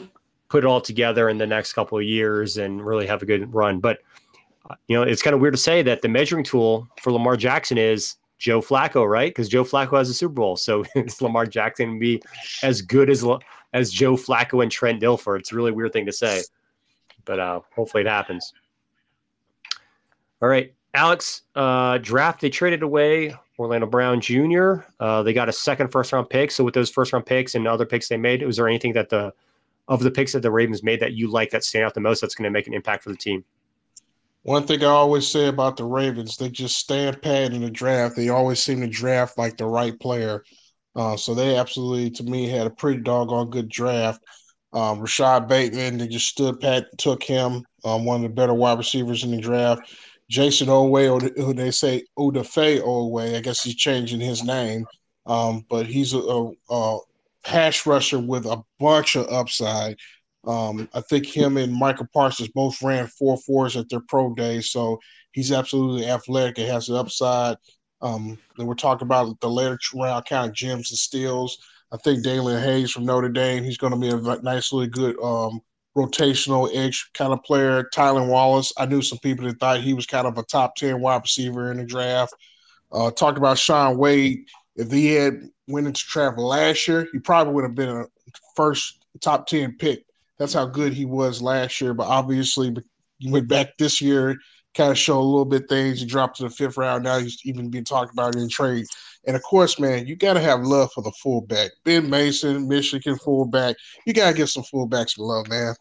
put it all together in the next couple of years and really have a good run. But, it's kind of weird to say that the measuring tool for Lamar Jackson is Joe Flacco, right? Because Joe Flacco has a Super Bowl. So is Lamar Jackson to be as good as Joe Flacco and Trent Dilfer? It's a really weird thing to say, but hopefully it happens. All right, Alex, draft, they traded away Orlando Brown Jr. They got a second first-round pick. So with those first-round picks and other picks they made, was there anything that of the picks that the Ravens made that you like that stand out the most that's going to make an impact for the team? One thing I always say about the Ravens, they just stand pat in the draft. They always seem to draft like the right player. So they absolutely, to me, had a pretty doggone good draft. Rashad Bateman, they just stood pat and took him, one of the better wide receivers in the draft. Jason Oweh, who they say Odafe Oweh, I guess he's changing his name, but he's a pass rusher with a bunch of upside. I think him and Michael Parsons both ran 4.4s at their pro days, so he's absolutely athletic and has the upside. Then we're talking about the later round kind of gems and steals. I think Dalen Hayes from Notre Dame, he's going to be a nice, really good rotational edge kind of player. Tylan Wallace, I knew some people that thought he was kind of a top 10 wide receiver in the draft. Talked about Shaun Wade. If he had went into draft last year, he probably would have been a first top 10 pick. That's how good he was last year. But obviously, he went back this year, kind of showed a little bit things. He dropped to the 5th round. Now he's even being talked about in trade. And, of course, man, you got to have love for the fullback. Ben Mason, Michigan fullback. You got to give some fullbacks some love, man.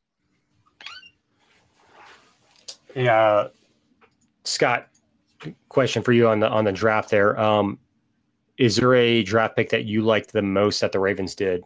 Yeah. Scott, question for you on the draft there. Is there a draft pick that you liked the most that the Ravens did?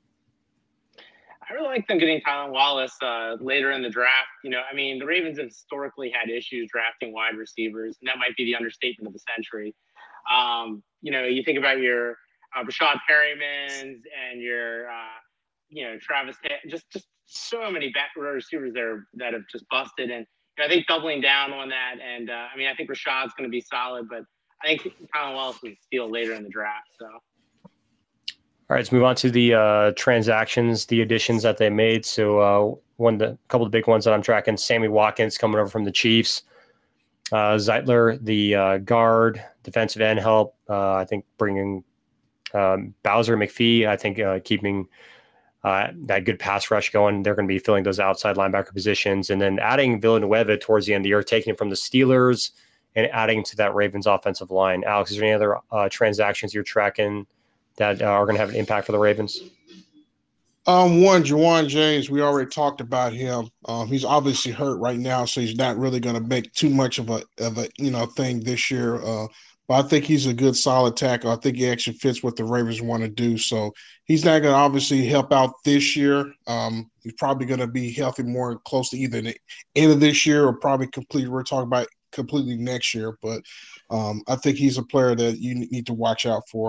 I really like them getting Tylan Wallace later in the draft. The Ravens have historically had issues drafting wide receivers, and that might be the understatement of the century. You think about your Rashad Perrymans and your, Travis, just so many receivers there that have just busted. And I think doubling down on that. And I think Rashad's going to be solid, but I think Tylan Wallace was a steal later in the draft. So. All right, let's move on to the transactions, the additions that they made. So a couple of the big ones that I'm tracking, Sammy Watkins coming over from the Chiefs. Zeitler, the guard, defensive end help. I think bringing Bowser McPhee, I think keeping that good pass rush going. They're going to be filling those outside linebacker positions. And then adding Villanueva towards the end of the year, taking him from the Steelers and adding to that Ravens offensive line. Alex, is there any other transactions you're tracking that are going to have an impact for the Ravens? One, Ja'Wuan James, we already talked about him. He's obviously hurt right now, so he's not really going to make too much of a thing this year. But I think he's a good, solid tackle. I think he actually fits what the Ravens want to do. So he's not going to obviously help out this year. He's probably going to be healthy more close to either the end of this year or probably completely. We're talking about completely next year. But I think he's a player that you need to watch out for.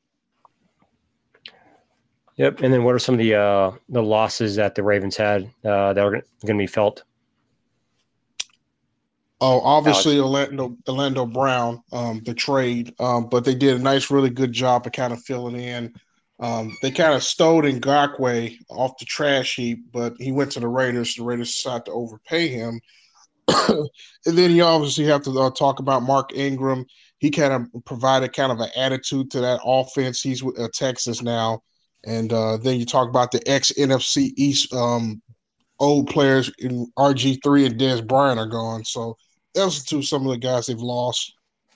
Yep. And then what are some of the losses that the Ravens had that are going to be felt? Oh, obviously Orlando Brown, the trade, but they did a nice, really good job of kind of filling in. They kind of stole Ngakoue off the trash heap, but he went to the Raiders. The Raiders decided to overpay him. And then you obviously have to talk about Mark Ingram. He kind of provided kind of an attitude to that offense. He's with Texas now. And then you talk about the ex-NFC East old players in RG3 and Dez Bryant are gone. So those are some of the guys they've lost.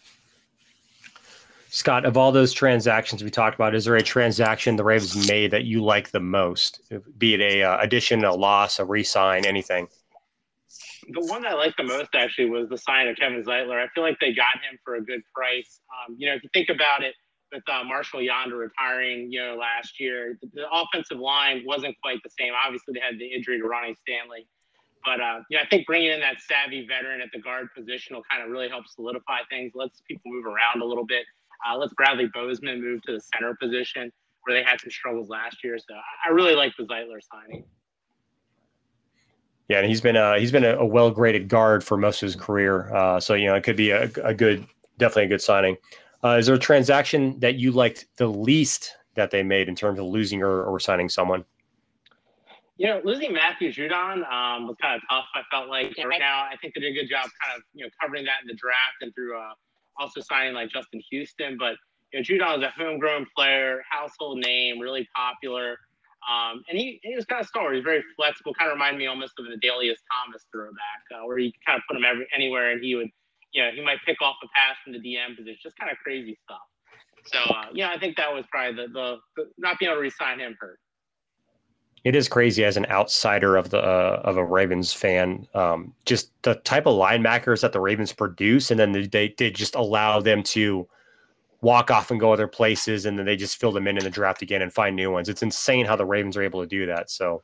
Scott, of all those transactions we talked about, is there a transaction the Ravens made that you like the most? Be it a addition, a loss, a re-sign, anything? The one I liked the most actually was the sign of Kevin Zeitler. I feel like they got him for a good price. If you think about it, with Marshall Yonder retiring, last year, the offensive line wasn't quite the same. Obviously, they had the injury to Ronnie Stanley. But, I think bringing in that savvy veteran at the guard position will kind of really help solidify things, lets people move around a little bit. Lets Bradley Bozeman move to the center position where they had some struggles last year. So I really like the Zeitler signing. Yeah, and he's been a well-graded guard for most of his career. So, it could be definitely a good signing. Is there a transaction that you liked the least that they made in terms of losing or signing someone? Losing Matthew Judon was kind of tough. I felt like right now, I think they did a good job kind of, covering that in the draft and through also signing like Justin Houston. But, Judon is a homegrown player, household name, really popular. And he was kind of stalwart. He's very flexible, kind of reminded me almost of an Adalius Thomas throwback, where you kind of put him anywhere and he would, he might pick off a pass from the DM position, just kind of crazy stuff. So, I think that was probably the not being able to re-sign him hurt. It is crazy as an outsider of a Ravens fan, just the type of linebackers that the Ravens produce, and then they just allow them to walk off and go other places, and then they just fill them in the draft again and find new ones. It's insane how the Ravens are able to do that. So,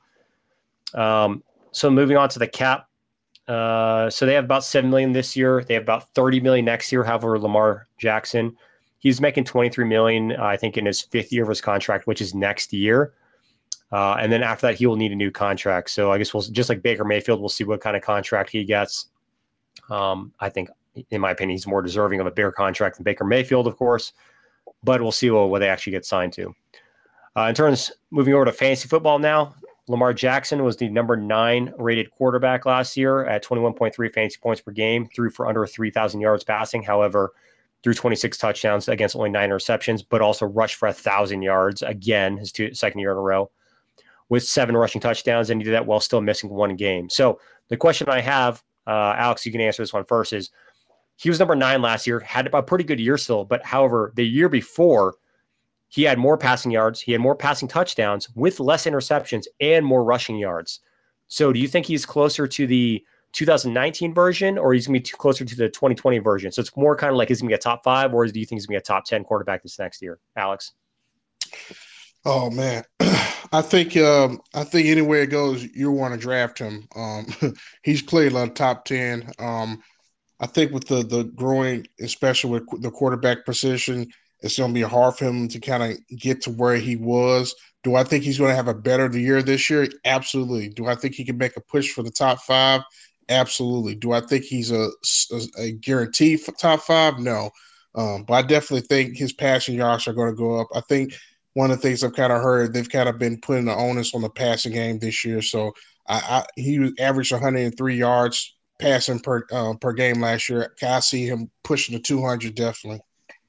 moving on to the cap. So they have about $7 million this year. They have about $30 million next year. However, Lamar Jackson, he's making $23 million, I think, in his 5th year of his contract, which is next year. And then after that, he will need a new contract. So I guess we'll, just like Baker Mayfield, we'll see what kind of contract he gets. I think, in my opinion, he's more deserving of a bigger contract than Baker Mayfield, of course. But we'll see what they actually get signed to. In terms, moving over to fantasy football now, Lamar Jackson was the number 9 rated quarterback last year at 21.3 fantasy points per game, threw for under 3,000 yards passing. However, threw 26 touchdowns against only 9 interceptions, but also rushed for 1,000 yards again, his second year in a row, with 7 rushing touchdowns, and he did that while still missing 1 game. So the question I have, Alex, you can answer this one first, is he was number 9 last year, had a pretty good year still, but however, the year before, he had more passing yards, he had more passing touchdowns with less interceptions and more rushing yards. So do you think he's closer to the 2019 version, or he's going to be closer to the 2020 version? So it's more kind of like, is he going to be a top 5, or do you think he's going to be a top 10 quarterback this next year? Alex? Oh man, I think anywhere it goes, you want to draft him. He's played like top 10. I think with the growing, especially with the quarterback position, it's going to be hard for him to kind of get to where he was. Do I think he's going to have a better year this year? Absolutely. Do I think he can make a push for the top 5? Absolutely. Do I think he's a guaranteed for top 5? No. But I definitely think his passing yards are going to go up. I think one of the things I've kind of heard, they've kind of been putting the onus on the passing game this year. So he averaged 103 yards passing per game last year. I see him pushing the 200 definitely.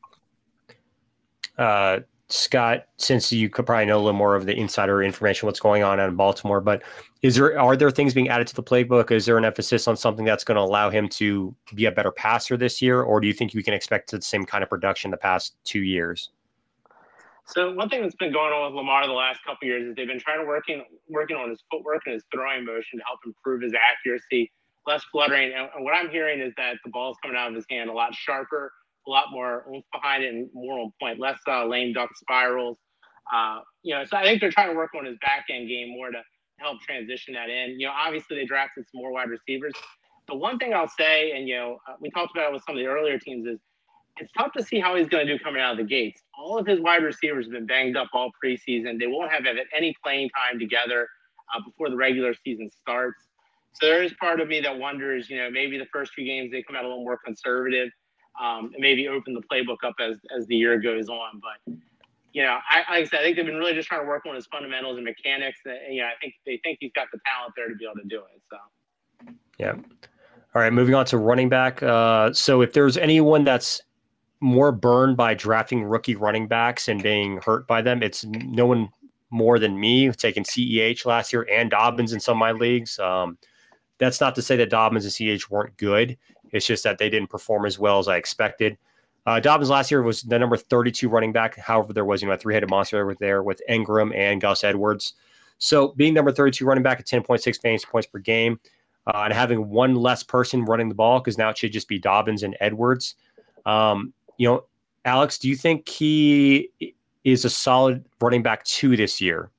Scott, since you could probably know a little more of the insider information, what's going on out in Baltimore, but are there things being added to the playbook? Is there an emphasis on something that's going to allow him to be a better passer this year, or do you think we can expect the same kind of production the past 2 years? So one thing that's been going on with Lamar the last couple of years is they've been trying to working on his footwork and his throwing motion to help improve his accuracy, less fluttering. And what I'm hearing is that the ball's coming out of his hand a lot sharper, a lot more oomph behind it, and more on point, less lame duck spirals. So I think they're trying to work on his back end game more to help transition that in. Obviously they drafted some more wide receivers. The one thing I'll say, and we talked about it with some of the earlier teams, is it's tough to see how he's going to do coming out of the gates. All of his wide receivers have been banged up all preseason. They won't have any playing time together before the regular season starts. So there is part of me that wonders, maybe the first few games they come out a little more conservative, and maybe open the playbook up as the year goes on. But, like I said, I think they've been really just trying to work on his fundamentals and mechanics. I think they think he's got the talent there to be able to do it. So, yeah. All right, moving on to running back. So if there's anyone that's more burned by drafting rookie running backs and being hurt by them, it's no one more than me, taking CEH last year and Dobbins in some of my leagues. That's not to say that Dobbins and CEH weren't good. It's just that they didn't perform as well as I expected. Dobbins last year was the number 32 running back. However, there was a three-headed monster there with Ingram and Gus Edwards. So being number 32 running back at 10.6 fantasy points per game, and having one less person running the ball, because now it should just be Dobbins and Edwards. Alex, do you think he is a solid running back 2 this year?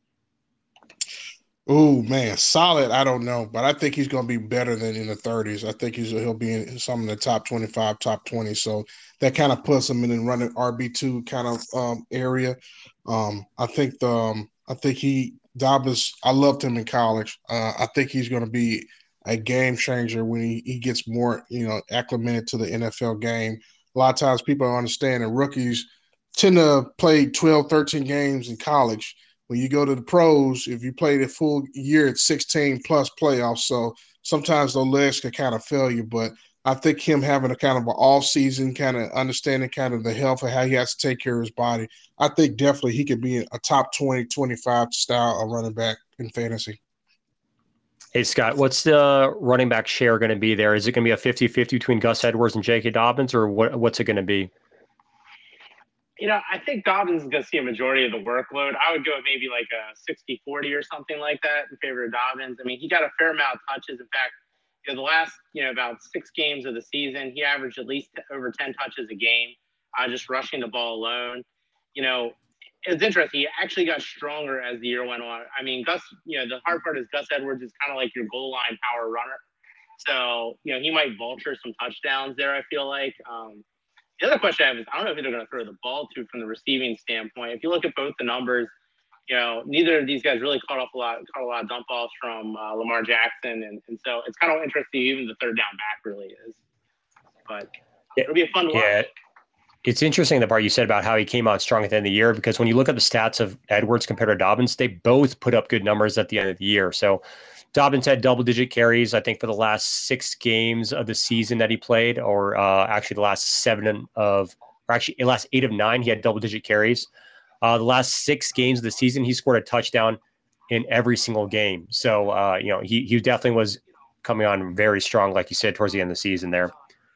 Oh man, solid. I don't know, but I think he's going to be better than in the 30s. I think he'll be in some of the top 25, top 20. So that kind of puts him in the running RB2 kind of area. I think Dobbins. I loved him in college. I think he's going to be a game changer when he gets more acclimated to the NFL game. A lot of times people don't understand that rookies tend to play 12, 13 games in college. when you go to the pros, if you play the full year, it's 16 plus playoffs. So sometimes those legs can kind of fail you. But I think him having a kind of an off season, kind of understanding kind of the health and how he has to take care of his body, I think definitely he could be a top 20, 25 style of running back in fantasy. Hey, Scott, what's the running back share going to be there? Is it going to be a 50-50 between Gus Edwards and J.K. Dobbins, or what's it going to be? I think Dobbins is going to see a majority of the workload. I would go with maybe like a 60-40 or something like that in favor of Dobbins. I mean, he got a fair amount of touches. In fact, the last, about 6 games of the season, he averaged at least over 10 touches a game, just rushing the ball alone. It's interesting. He actually got stronger as the year went on. I mean, Gus, the hard part is Gus Edwards is kind of like your goal line power runner. So, he might vulture some touchdowns there, I feel like. The other question I have is, I don't know who they're going to throw the ball to from the receiving standpoint. If you look at both the numbers, neither of these guys really caught a lot of dump offs from Lamar Jackson. And so it's kind of interesting, even the third down back really is. But it'll be a fun watch. Yeah. It's interesting the part you said about how he came out strong at the end of the year, because when you look at the stats of Edwards compared to Dobbins, they both put up good numbers at the end of the year. So Dobbins had double-digit carries, I think, for the last 6 games of the season that he played, or actually the last 8 of 9, he had double-digit carries. The last 6 games of the season, he scored a touchdown in every single game. So, he definitely was coming on very strong, like you said, towards the end of the season there.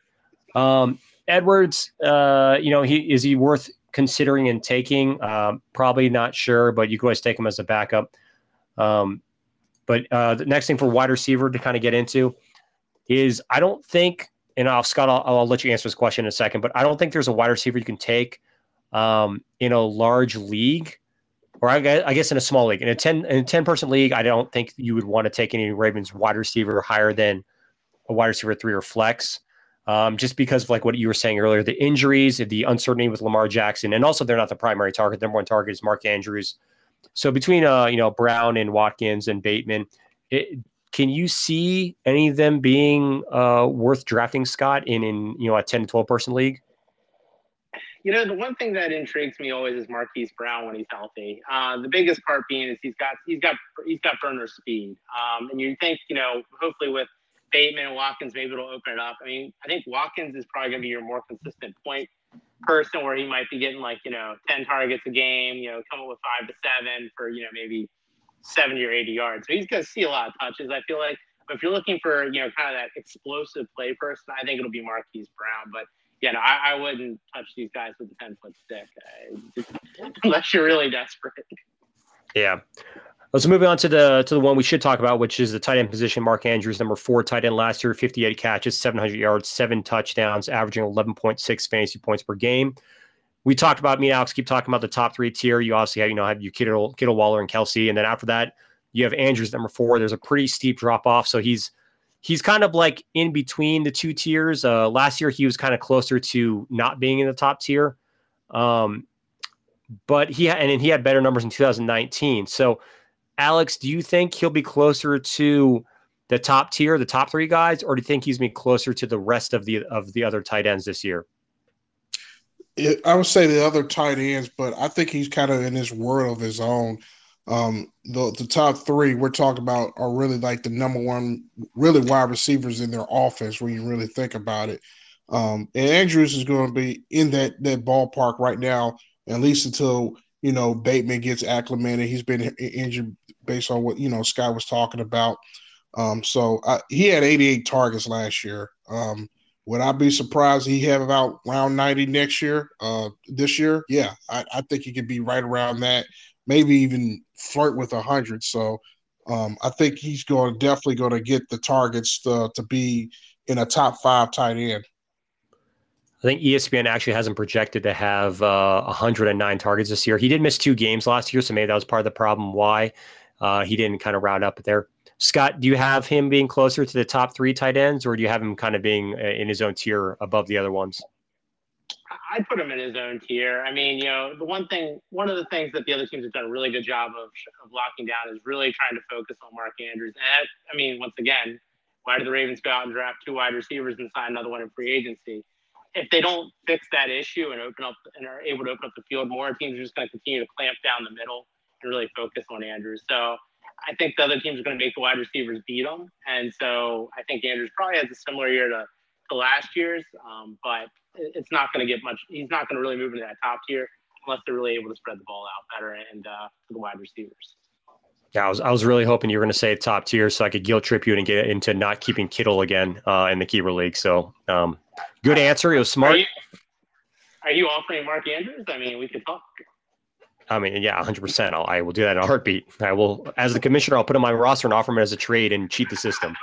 Edwards, is he worth considering and taking? Probably not sure, but you can always take him as a backup. But the next thing for wide receiver to kind of get into is, I don't think, and Scott, I'll let you answer this question in a second, but I don't think there's a wide receiver you can take in a large league, or I guess in a small league. In a 10-person league, I don't think you would want to take any Ravens wide receiver higher than a wide receiver 3 or flex. Just because of like what you were saying earlier, the injuries, the uncertainty with Lamar Jackson, and also they're not the primary target. Their number one target is Mark Andrews. So between Brown and Watkins and Bateman, can you see any of them being worth drafting, Scott, in a 10 to 12 person league? The one thing that intrigues me always is Marquise Brown when he's healthy. The biggest part being is he's got burner speed, and you think hopefully with Bateman and Watkins, maybe it'll open it up. I mean, I think Watkins is probably going to be your more consistent point person, where he might be getting 10 targets a game, coming with 5 to 7 for, maybe 70 or 80 yards. So he's going to see a lot of touches, I feel like. But if you're looking for, kind of that explosive play person, I think it'll be Marquise Brown. But, I wouldn't touch these guys with a 10-foot stick unless you're really desperate. Yeah. Let's move on to the one we should talk about, which is the tight end position. Mark Andrews, number 4 tight end last year, 58 catches, 700 yards, 7 touchdowns, averaging 11.6 fantasy points per game. We talked about, me and Alex keep talking about the top 3 tier. You obviously have your Kittle, Waller, and Kelsey, and then after that, you have Andrews, number 4. There's a pretty steep drop off, so he's kind of like in between the 2 tiers. Last year, he was kind of closer to not being in the top tier, but he had better numbers in 2019. So, Alex, do you think he'll be closer to the top tier, the top 3 guys, or do you think he's going to be closer to the rest of the other tight ends this year? I would say the other tight ends, but I think he's kind of in this world of his own. The top 3 we're talking about are really like the number 1 really wide receivers in their offense when you really think about it. And Andrews is going to be in that ballpark right now, at least until Bateman gets acclimated. He's been injured based on what Scott was talking about. So he had 88 targets last year. Would I be surprised he have about around 90 next year? This year, yeah, I think he could be right around that, maybe even flirt with 100. So I think he's definitely going to get the targets to be in a top 5 tight end. I think ESPN actually has him projected to have 109 targets this year. He did miss 2 games last year, so maybe that was part of the problem why he didn't kind of round up there. Scott, do you have him being closer to the top 3 tight ends, or do you have him kind of being in his own tier above the other ones? I'd put him in his own tier. I mean, one of the things that the other teams have done a really good job of locking down is really trying to focus on Mark Andrews. And I mean, once again, why did the Ravens go out and draft 2 wide receivers and sign another one in free agency? If they don't fix that issue and are able to open up the field more, teams are just going to continue to clamp down the middle and really focus on Andrews. So I think the other teams are going to make the wide receivers beat them. And so I think Andrews probably has a similar year to last year's, but it's not going to get much. He's not going to really move into that top tier unless they're really able to spread the ball out better and for the wide receivers. Yeah, I was really hoping you were going to say top tier so I could guilt trip you and get into not keeping Kittle again in the keeper league. So good answer. It was smart. Are you offering Mark Andrews? I mean, we could talk. I mean, yeah, 100%. I will do that in a heartbeat. I will, as the commissioner, I'll put him on my roster and offer him as a trade and cheat the system.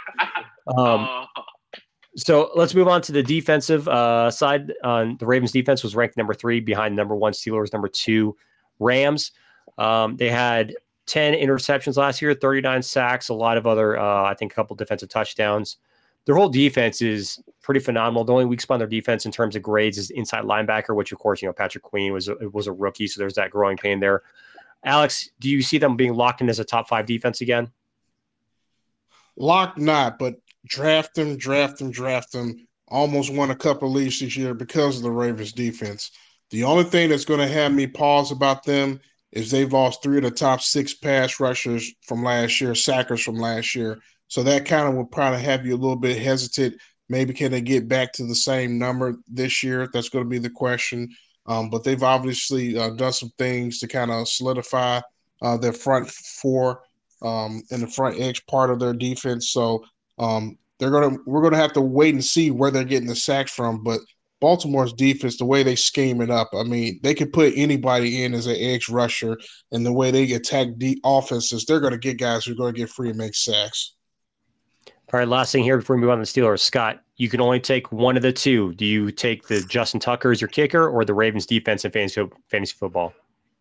So let's move on to the defensive side. The Ravens defense was ranked number 3 behind number 1 Steelers, number 2 Rams. They had 10 interceptions last year, 39 sacks, a lot of other, I think a couple defensive touchdowns. Their whole defense is pretty phenomenal. The only weak spot on their defense in terms of grades is inside linebacker, which of course, Patrick Queen was a rookie. So there's that growing pain there. Alex, do you see them being locked in as a top 5 defense again? Locked not, but draft them. Almost won a couple of leagues this year because of the Ravens defense. The only thing that's going to have me pause about them is they've lost 3 of the top 6 pass rushers from last year, sackers from last year. So that kind of will probably have you a little bit hesitant. Maybe can they get back to the same number this year? That's going to be the question. But they've obviously done some things to kind of solidify their front 4 in the front edge part of their defense. So we're gonna have to wait and see where they're getting the sacks from. But Baltimore's defense, the way they scheme it up, I mean, they could put anybody in as an edge rusher, and the way they attack deep offenses, they're going to get guys who are going to get free and make sacks. All right, last thing here before we move on to the Steelers. Scott, you can only take one of the two. Do you take the Justin Tucker as your kicker or the Ravens defense in fantasy football?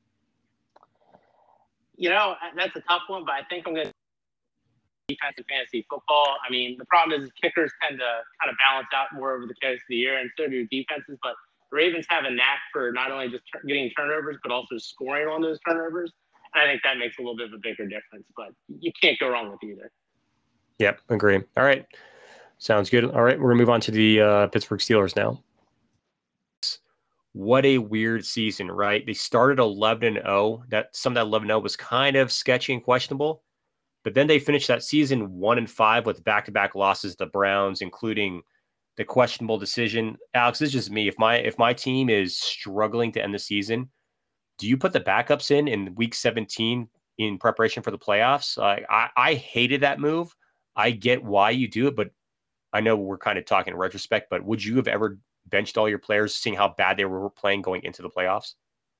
That's a tough one, but I think I'm going to defense in fantasy football. I mean, the problem is kickers tend to kind of balance out more over the course of the year, and so do defenses. But the Ravens have a knack for not only just getting turnovers, but also scoring on those turnovers. And I think that makes a little bit of a bigger difference, but you can't go wrong with either. Yep, agree. All right. Sounds good. All right, we're going to move on to the Pittsburgh Steelers now. What a weird season, right? They started 11-0. Some of that 11-0 was kind of sketchy and questionable, but then they finished that season 1-5 with back-to-back losses to the Browns, including the questionable decision. Alex, this is just me. If my team is struggling to end the season, do you put the backups in week 17 in preparation for the playoffs? I hated that move. I get why you do it, but I know we're kind of talking in retrospect, but would you have ever benched all your players seeing how bad they were playing going into the playoffs?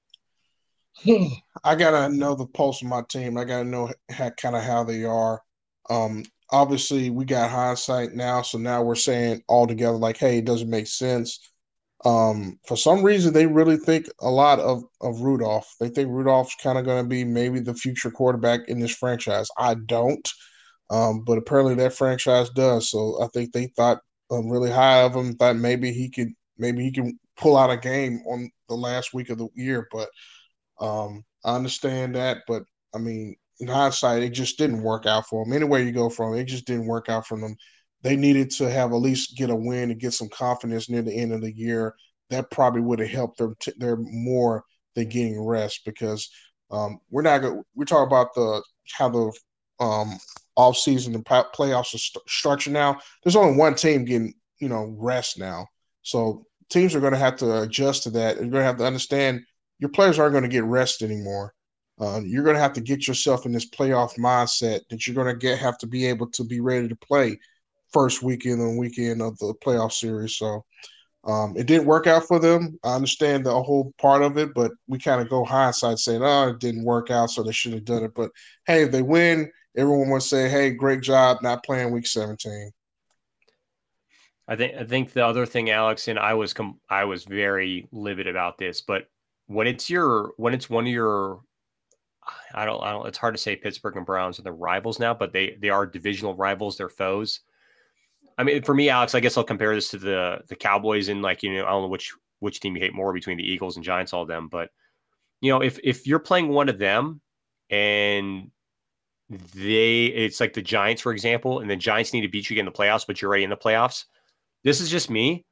I got to know the pulse of my team. I got to know how they are. Obviously, we got hindsight now, so now we're saying all together like, hey, it doesn't make sense. For some reason, they really think a lot of Rudolph. They think Rudolph's kind of going to be maybe the future quarterback in this franchise. I don't. But apparently that franchise does. So I think they thought really high of him, thought maybe he can pull out a game on the last week of the year. But I understand that. But I mean, in hindsight, it just didn't work out for them. Anywhere you go from, it just didn't work out for them. They needed to have at least get a win and get some confidence near the end of the year. That probably would have helped them more than getting rest, because we're talking about how the off-season and playoffs are structured now. There's only one team getting, rest now. So teams are going to have to adjust to that. You're going to have to understand your players aren't going to get rest anymore. You're going to have to get yourself in this playoff mindset that you're going to have to be able to be ready to play first weekend of the playoff series. So it didn't work out for them. I understand the whole part of it, but we kind of go hindsight saying, oh, it didn't work out, so they should have done it. But, hey, if they win, everyone would say, hey, great job not playing week 17. I think the other thing, Alex, and I was very livid about this, but when it's one of your, I don't, it's hard to say Pittsburgh and Browns are the rivals now, but they are divisional rivals. They're foes. I mean, for me, Alex, I guess I'll compare this to the Cowboys and I don't know which team you hate more between the Eagles and Giants, all of them. But, if you're playing one of them and it's like the Giants, for example, and the Giants need to beat you again in the playoffs, but you're already in the playoffs. This is just me,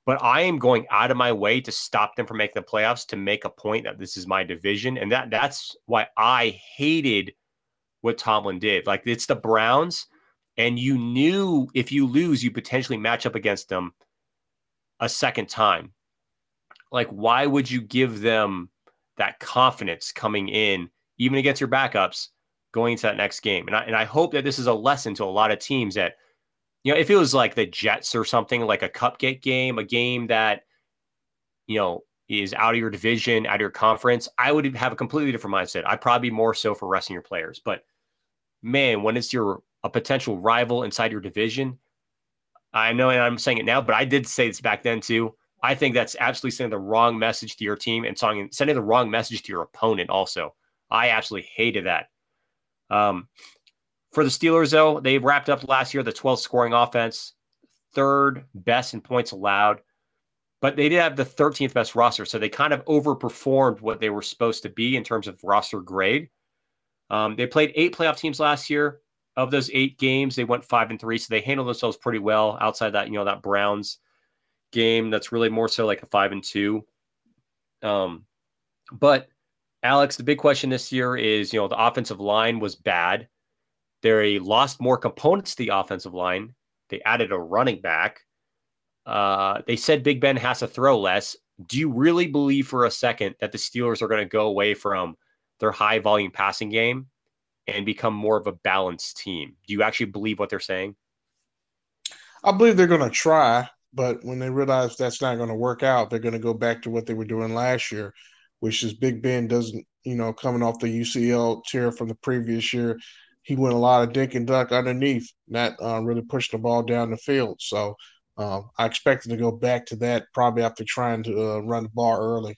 but I am going out of my way to stop them from making the playoffs, to make a point that this is my division. And that's why I hated what Tomlin did. Like, it's the Browns, and you knew if you lose, you potentially match up against them a second time. Like, why would you give them that confidence coming in, even against your backups, going into that next game? And I hope that this is a lesson to a lot of teams that, you know, if it was like the Jets or something, like a cupcake game, a game that, you know, is out of your division, out of your conference, I would have a completely different mindset. I'd probably be more so for resting your players. But man, when it's a potential rival inside your division, I know, and I'm saying it now, but I did say this back then too. I think that's absolutely sending the wrong message to your team and sending the wrong message to your opponent also. I absolutely hated that. For the Steelers, though, they wrapped up last year the 12th scoring offense, third best in points allowed, but they did have the 13th best roster, so they kind of overperformed what they were supposed to be in terms of roster grade. They played 8 playoff teams last year. Of those 8 games, they went 5-3, so they handled themselves pretty well outside that, you know, that Browns game. That's really more so like a 5-2. But Alex, the big question this year is, you know, the offensive line was bad. They lost more components to the offensive line. They added a running back. They said Big Ben has to throw less. Do you really believe for a second that the Steelers are going to go away from their high volume passing game and become more of a balanced team? Do you actually believe what they're saying? I believe they're going to try, but when they realize that's not going to work out, they're going to go back to what they were doing last year, which is Big Ben doesn't, you know, coming off the UCL tear from the previous year, he went a lot of dink and dunk underneath, not really pushing the ball down the field. So I expect them to go back to that probably after trying to run the ball early.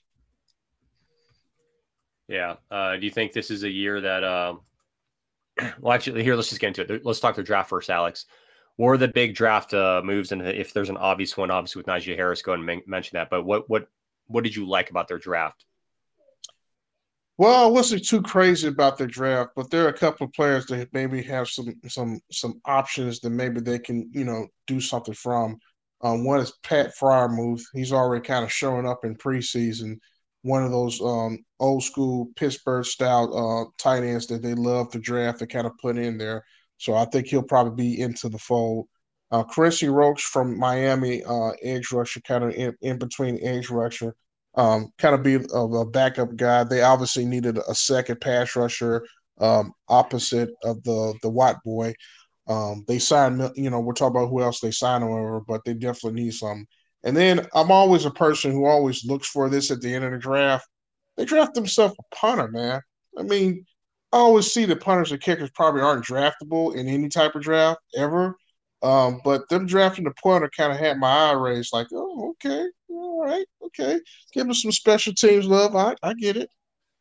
Yeah. Do you think this is a year that, well, actually, here, let's just get into it. Let's talk the draft first, Alex. What are the big draft moves? And if there's an obvious one, obviously with Najee Harris, go ahead and mention that. But what did you like about their draft? Well, I wasn't too crazy about their draft, but there are a couple of players that maybe have some options that maybe they can, you know, do something from. One is Pat Fryermuth. He's already kind of showing up in preseason. One of those old school Pittsburgh style tight ends that they love to draft and kind of put in there. So I think he'll probably be into the fold. Chrissy Roach from Miami, edge rusher, kind of in between edge rusher, kind of be a backup guy. They obviously needed a second pass rusher opposite of the Watt boy. They signed, you know, we're talking about who else they signed or whatever, but they definitely need some. And then I'm always a person who always looks for this at the end of the draft. They draft themselves a punter, man. I mean, I always see that punters and kickers probably aren't draftable in any type of draft ever. But them drafting the punter kind of had my eye raised, like, oh, okay, all right, okay. Give them some special teams love. I get it.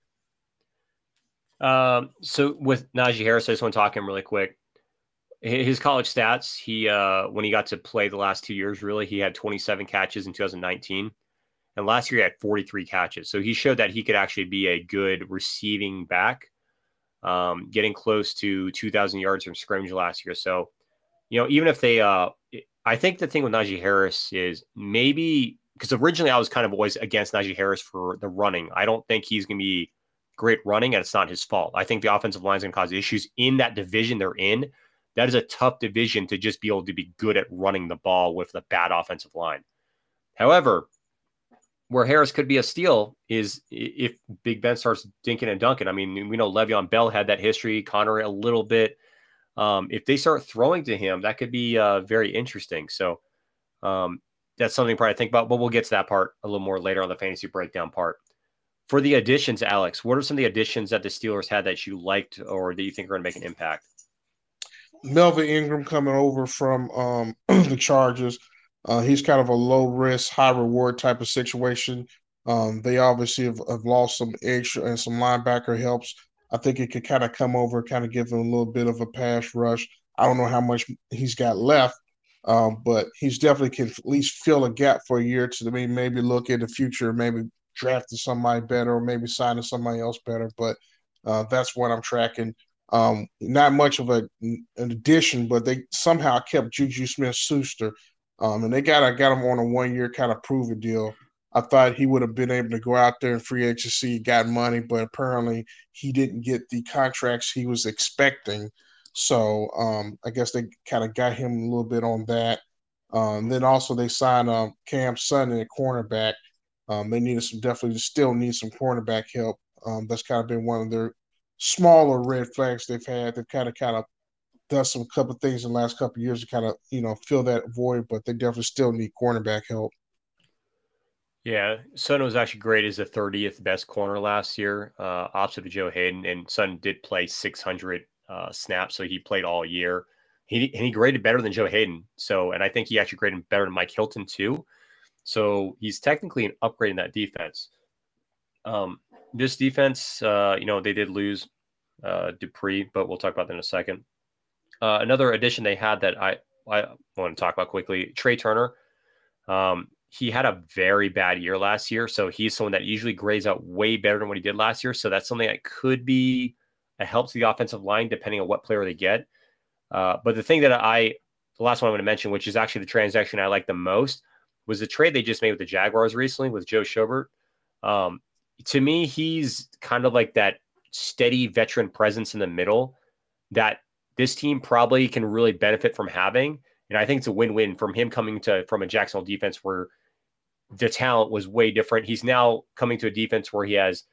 So with Najee Harris, I just want to talk to him really quick. His college stats, he when he got to play the last 2 years, really, he had 27 catches in 2019. And last year he had 43 catches. So he showed that he could actually be a good receiving back, getting close to 2,000 yards from scrimmage last year. So, you know, even if they, I think the thing with Najee Harris is maybe, because originally I was kind of always against Najee Harris for the running. I don't think he's going to be great running, and it's not his fault. I think the offensive line is going to cause issues in that division they're in. That is a tough division to just be able to be good at running the ball with the bad offensive line. However, where Harris could be a steal is if Big Ben starts dinking and dunking. I mean, we know Le'Veon Bell had that history, Connor a little bit. If they start throwing to him, that could be very interesting. So that's something to probably think about, but we'll get to that part a little more later on the fantasy breakdown part. For the additions, Alex, what are some of the additions that the Steelers had that you liked or that you think are going to make an impact? Melvin Ingram coming over from the Chargers. He's kind of a low risk, high reward type of situation. They obviously have lost some edge and some linebacker helps. I think it could kind of come over, kind of give him a little bit of a pass rush. I don't know how much he's got left, but he's definitely can at least fill a gap for a year to maybe look in the future, maybe drafting somebody better or maybe signing somebody else better. But that's what I'm tracking. Not much of an addition, but they somehow kept Juju Smith-Schuster. And they got him on a 1 year kind of proven deal. I thought he would have been able to go out there in free agency, got money, but apparently he didn't get the contracts he was expecting. So I guess they kind of got him a little bit on that. Then also they signed Cam Sutton at cornerback. They needed definitely still need some cornerback help. That's kind of been one of their smaller red flags they've had. They've kind of done some couple things in the last couple of years to kind of fill that void, but they definitely still need cornerback help. Yeah, Sutton was actually great as the 30th best corner last year, opposite of Joe Hayden, and Sutton did play 600 snaps, so he played all year. He graded better than Joe Hayden, and I think he actually graded better than Mike Hilton too. So he's technically an upgrade in that defense. This defense, they did lose Dupree, but we'll talk about that in a second. Another addition they had that I want to talk about quickly, Trey Turner. He had a very bad year last year, so he's someone that usually grades out way better than what he did last year. So that's something that could be a help to the offensive line, depending on what player they get. But the thing that the last one I'm going to mention, which is actually the transaction I like the most, was the trade they just made with the Jaguars recently with Joe Schobert. To me, he's kind of like that steady veteran presence in the middle that this team probably can really benefit from having. And I think it's a win-win from him coming from a Jacksonville defense where the talent was way different. He's now coming to a defense where he has,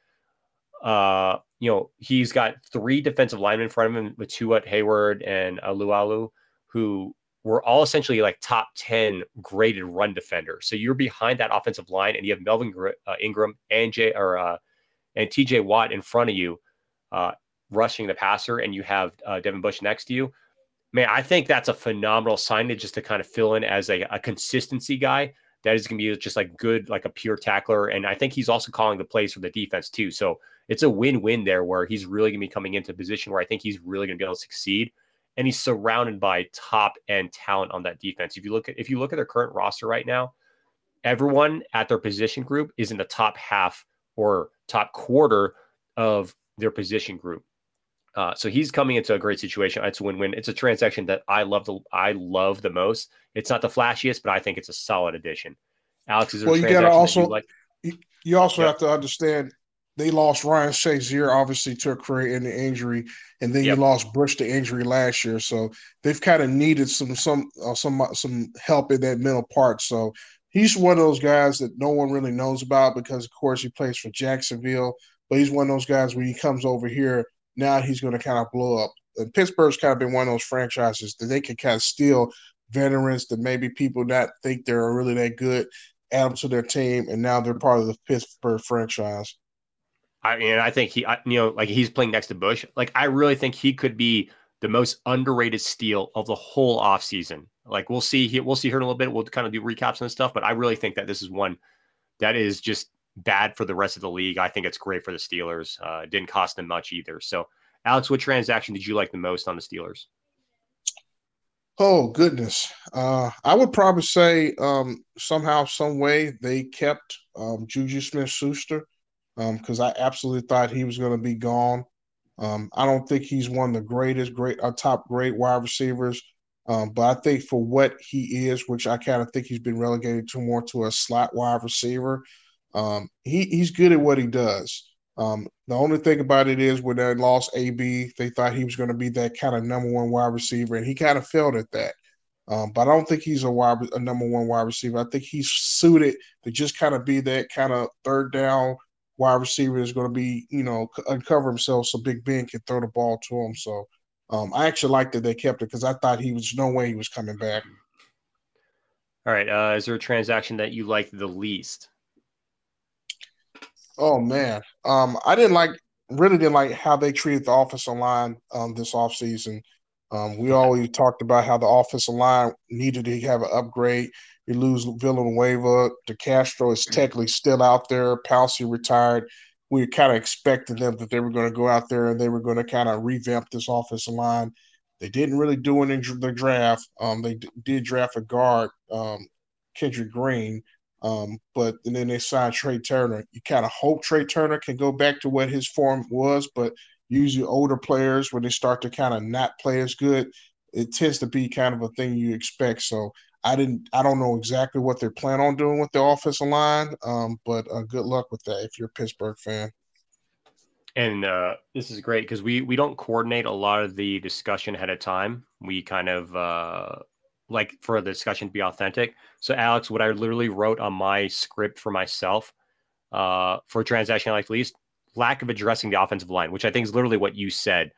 he's got 3 defensive linemen in front of him with Tuat Hayward and Alualu, who were all essentially like top 10 graded run defenders. So you're behind that offensive line, and you have Melvin Ingram and TJ Watt in front of you, rushing the passer, and you have Devin Bush next to you. Man, I think that's a phenomenal sign just to kind of fill in as a consistency guy that is going to be just like good, like a pure tackler. And I think he's also calling the plays for the defense too. So it's a win-win there where he's really going to be coming into a position where I think he's really going to be able to succeed. And he's surrounded by top end talent on that defense. If you look at their current roster right now, everyone at their position group is in the top half or top quarter of their position group. So he's coming into a great situation. It's a win-win. It's a transaction that I love the most. It's not the flashiest, but I think it's a solid addition. Alex, is there a transaction you also have to understand they lost Ryan Shazier, obviously, to a career-ending injury, and then you lost Bush to injury last year. So they've kind of needed some help in that middle part. So he's one of those guys that no one really knows about because, of course, he plays for Jacksonville. But he's one of those guys when he comes over here, now he's going to kind of blow up. And Pittsburgh's kind of been one of those franchises that they can kind of steal veterans that maybe people not think they're really that good, add them to their team, and now they're part of the Pittsburgh franchise. I mean, I think he's playing next to Bush. Like, I really think he could be the most underrated steal of the whole offseason. Like, we'll see here in a little bit. We'll kind of do recaps and stuff, but I really think that this is one that is just bad for the rest of the league. I think it's great for the Steelers. It didn't cost them much either. So, Alex, what transaction did you like the most on the Steelers? Oh, goodness. I would probably say somehow, some way they kept Juju Smith-Schuster because I absolutely thought he was going to be gone. I don't think he's one of the top great wide receivers. But I think for what he is, which I kind of think he's been relegated to more to a slot wide receiver, he's good at what he does. The only thing about it is when they lost AB, they thought he was going to be that kind of number one wide receiver, and he kind of failed at that. But I don't think he's a number one wide receiver. I think he's suited to just kind of be that kind of third down wide receiver that's going to be, uncover himself so Big Ben can throw the ball to him. So I actually like that they kept it because I thought no way he was coming back. All right. Is there a transaction that you liked the least? Oh man, I really didn't like how they treated the offensive line this offseason. We always talked about how the offensive line needed to have an upgrade. You lose Villanueva, DeCastro is technically still out there. Pouncey retired. We kind of expected them that they were going to go out there and they were going to kind of revamp this offensive line. They didn't really do it in the draft. They did draft a guard, Kendrick Green. But then they signed Trey Turner. You kind of hope Trey Turner can go back to what his form was, but usually older players, when they start to kind of not play as good, it tends to be kind of a thing you expect. So I don't know exactly what they're planning on doing with the offensive line, but good luck with that if you're a Pittsburgh fan. And this is great because we don't coordinate a lot of the discussion ahead of time. We kind of like for the discussion to be authentic. So Alex, what I literally wrote on my script for myself for transaction like least, lack of addressing the offensive line, which I think is literally what you said.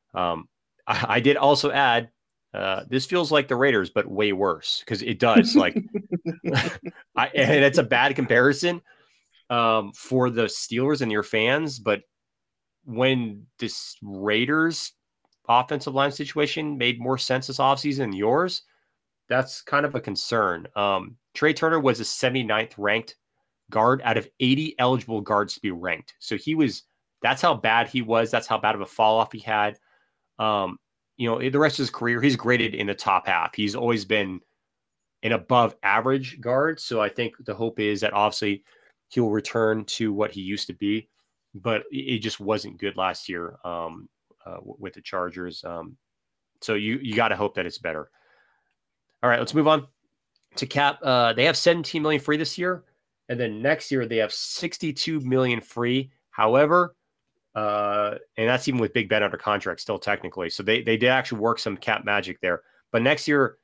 I did also add, this feels like the Raiders, but way worse because it does. Like, and it's a bad comparison for the Steelers and your fans, but when this Raiders offensive line situation made more sense this offseason than yours, that's kind of a concern. Trey Turner was a 79th ranked guard out of 80 eligible guards to be ranked. So that's how bad he was. That's how bad of a fall off he had. The rest of his career, he's graded in the top half. He's always been an above average guard. So I think the hope is that obviously he'll return to what he used to be, but it just wasn't good last year with the Chargers. So you got to hope that it's better. All right, let's move on to cap. They have 17 million free this year, and then next year they have 62 million free. However, and that's even with Big Ben under contract still technically. So they did actually work some cap magic there. But next year,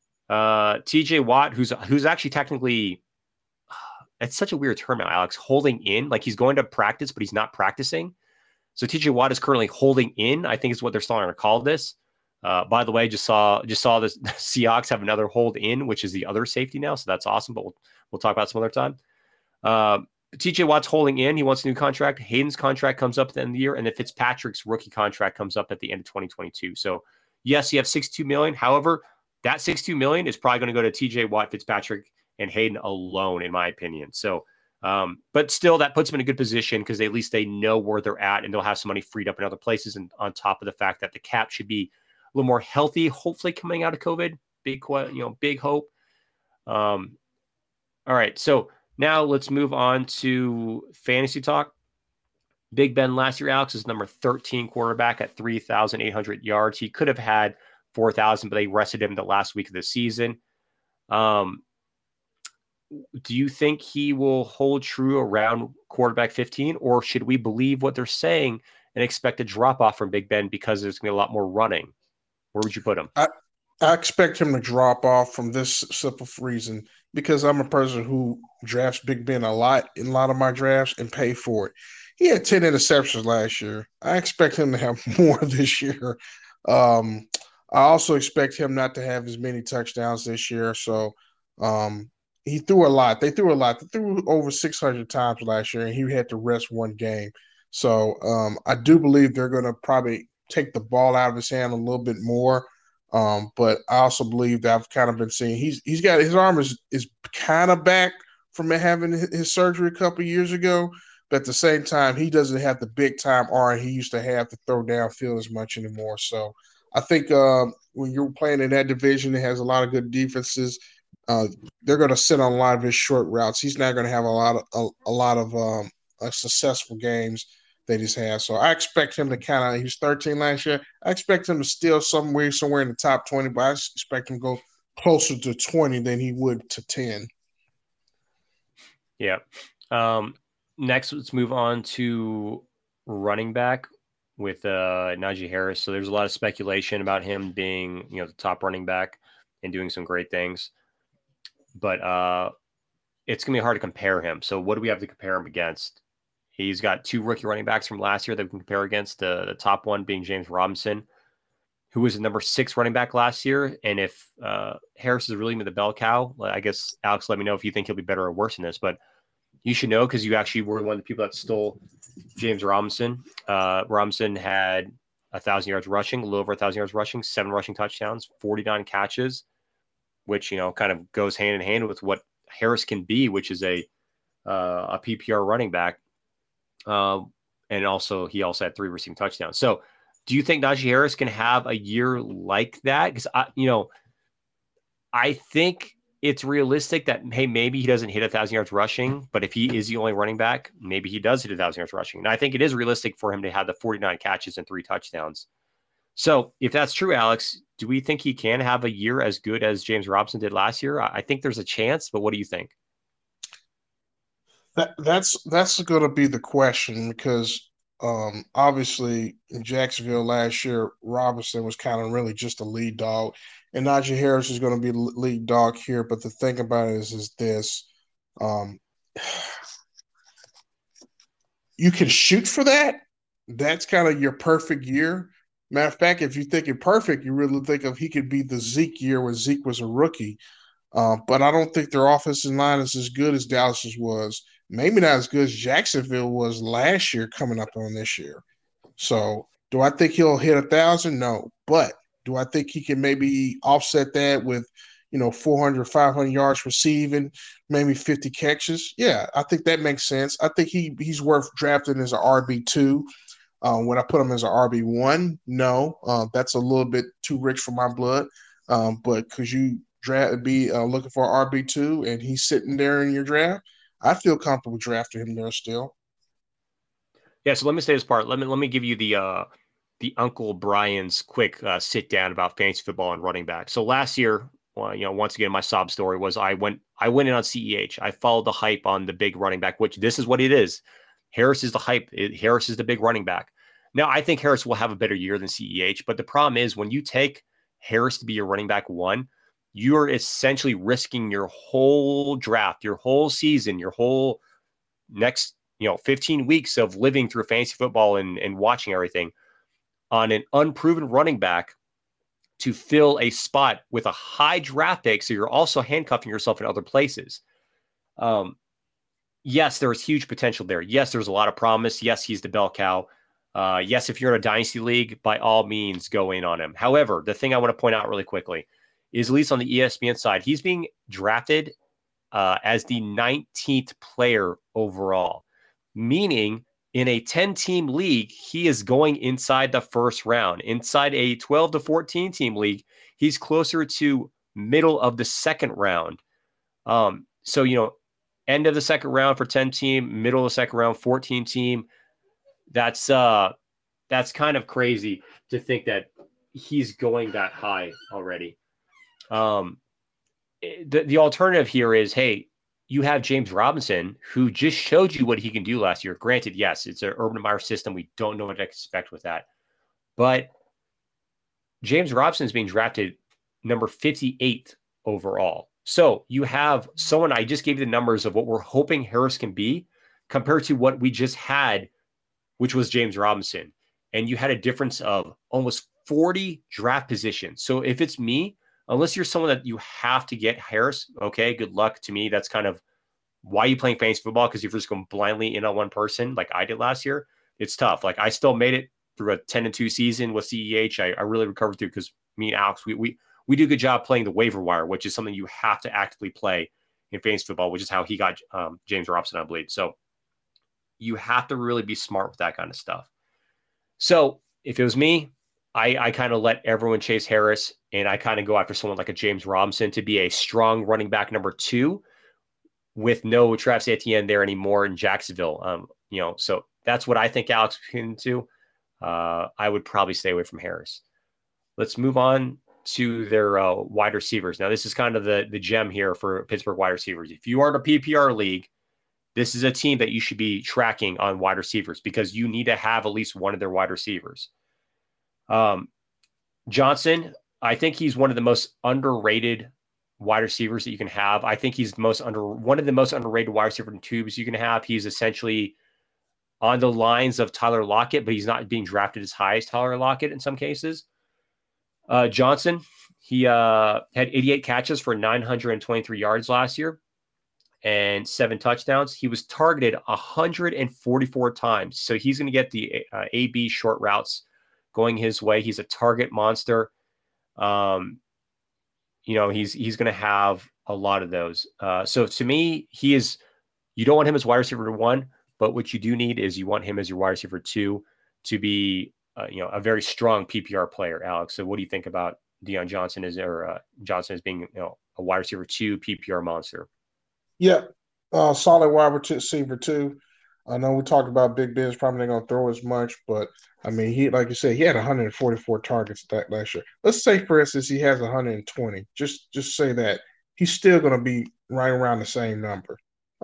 TJ Watt, who's actually technically, it's such a weird term now, Alex, holding in, like he's going to practice, but he's not practicing. So TJ Watt is currently holding in, I think is what they're starting to call this. By the way, just saw this Seahawks have another hold in, which is the other safety now. So that's awesome, but we'll talk about some other time. TJ Watt's holding in. He wants a new contract. Hayden's contract comes up at the end of the year, and then Fitzpatrick's rookie contract comes up at the end of 2022. So yes, you have $62 million. However, that $62 million is probably going to go to TJ Watt, Fitzpatrick, and Hayden alone, in my opinion. So, but still, that puts them in a good position because at least they know where they're at, and they'll have some money freed up in other places. And on top of the fact that the cap should be a little more healthy, hopefully coming out of COVID. Big hope. All right, so now let's move on to fantasy talk. Big Ben last year, Alex, is number 13 quarterback at 3,800 yards. He could have had 4,000, but they rested him the last week of the season. Do you think he will hold true around quarterback 15, or should we believe what they're saying and expect a drop off from Big Ben because there's going to be a lot more running? Where would you put him? I expect him to drop off from this simple reason because I'm a person who drafts Big Ben a lot in a lot of my drafts and pay for it. He had 10 interceptions last year. I expect him to have more this year. I also expect him not to have as many touchdowns this year. So he threw a lot. They threw a lot. They threw over 600 times last year, and he had to rest one game. So I do believe they're going to probably take the ball out of his hand a little bit more. But I also believe that I've kind of been seeing he's got his arm is kind of back from having his surgery a couple of years ago. But at the same time, he doesn't have the big time arm he used to have to throw downfield as much anymore. So I think when you're playing in that division that has a lot of good defenses, they're going to sit on a lot of his short routes. He's not going to have a lot of successful games that he's had. So I expect him to he was 13 last year. I expect him to still somewhere in the top 20, but I expect him to go closer to 20 than he would to 10. Yeah. Next, let's move on to running back with Najee Harris. So there's a lot of speculation about him being, the top running back and doing some great things. But it's going to be hard to compare him. So what do we have to compare him against? He's got two rookie running backs from last year that we can compare against, the top one being James Robinson, who was the number 6 running back last year. And if Harris is really the bell cow, I guess, Alex, let me know if you think he'll be better or worse in this. But you should know because you actually were one of the people that stole James Robinson. Robinson had 1,000 yards rushing, a little over 1,000 yards rushing, 7 rushing touchdowns, 49 catches, which, kind of goes hand in hand with what Harris can be, which is a PPR running back. And also he also had 3 receiving touchdowns. So do you think Najee Harris can have a year like that? Because I think it's realistic that, hey, maybe he doesn't hit 1,000 yards rushing, but if he is the only running back, maybe he does hit 1,000 yards rushing. And I think it is realistic for him to have the 49 catches and 3 touchdowns. So if that's true, Alex, Do we think he can have a year as good as James Robinson did last year? I think there's a chance, but what do you think? That's going to be the question because obviously in Jacksonville last year, Robinson was kind of really just a lead dog, and Najee Harris is going to be the lead dog here. But the thing about it is this: um, you can shoot for that. That's kind of your perfect year. Matter of fact, if you think it perfect, you really think of he could be the Zeke year when Zeke was a rookie. But I don't think their offensive line is as good as Dallas's was. Maybe not as good as Jacksonville was last year coming up on this year. So do I think he'll hit 1,000? No. But do I think he can maybe offset that with, 400, 500 yards receiving, maybe 50 catches? Yeah, I think that makes sense. I think he's worth drafting as an RB2. When I put him as an RB1, no, that's a little bit too rich for my blood. But because you be looking for RB2 and he's sitting there in your draft, I feel comfortable drafting him there still. Yeah, so let me say this part. Let me give you the Uncle Brian's quick sit down about fantasy football and running back. So last year, well, once again, my sob story was I went in on CEH. I followed the hype on the big running back, which this is what it is. Harris is the hype. Harris is the big running back. Now, I think Harris will have a better year than CEH, but the problem is when you take Harris to be your running back one, you're essentially risking your whole draft, your whole season, your whole next 15 weeks of living through fantasy football and watching everything on an unproven running back to fill a spot with a high draft pick. So you're also handcuffing yourself in other places. Yes, there is huge potential there. Yes, there's a lot of promise. Yes, he's the bell cow. Yes, if you're in a dynasty league, by all means, go in on him. However, the thing I want to point out really quickly is, at least on the ESPN side, he's being drafted as the 19th player overall, meaning in a 10-team league, he is going inside the first round. Inside a 12 to 14-team league, he's closer to middle of the second round. So, end of the second round for 10-team, middle of the second round, 14-team. That's kind of crazy to think that he's going that high already. The alternative here is, hey, you have James Robinson, who just showed you what he can do last year. Granted, yes, it's an Urban Meyer system. We don't know what to expect with that. But James Robinson is being drafted number 58 overall. So you have someone, I just gave you the numbers of what we're hoping Harris can be compared to what we just had, which was James Robinson. And you had a difference of almost 40 draft positions. So if it's me, unless you're someone that you have to get Harris, okay, good luck. To me, that's kind of why you playing fantasy football, because if you're just going blindly in on one person like I did last year, it's tough. Like I still made it through a 10-2 season with CEH. I really recovered through because me and Alex, we do a good job playing the waiver wire, which is something you have to actively play in fantasy football, which is how he got James Robinson, I believe. So you have to really be smart with that kind of stuff. So if it was me, I kind of let everyone chase Harris, and I kind of go after someone like a James Robinson to be a strong running back number 2 with no Travis Etienne there anymore in Jacksonville. So that's what I think Alex can do. I would probably stay away from Harris. Let's move on to their wide receivers. Now, this is kind of the gem here for Pittsburgh wide receivers. If you are in a PPR league, this is a team that you should be tracking on wide receivers because you need to have at least one of their wide receivers. Johnson, I think he's one of the most underrated wide receivers that you can have. I think he's one of the most underrated wide receiver tubes you can have. He's essentially on the lines of Tyler Lockett, but he's not being drafted as high as Tyler Lockett in some cases. Johnson, he had 88 catches for 923 yards last year and 7 touchdowns. He was targeted 144 times. So he's going to get the AB short routes going his way. He's a target monster. He's going to have a lot of those. So to me, you don't want him as wide receiver 1, but what you do need is you want him as your wide receiver 2 to be, a very strong PPR player, Alex. So what do you think about Deion Johnson Johnson as being, a wide receiver 2 PPR monster? Yeah, solid wide receiver 2. I know we talked about Big Ben's probably not going to throw as much, but I mean, he like you said, he had 144 targets that last year. Let's say, for instance, he has 120. Just say that he's still going to be right around the same number,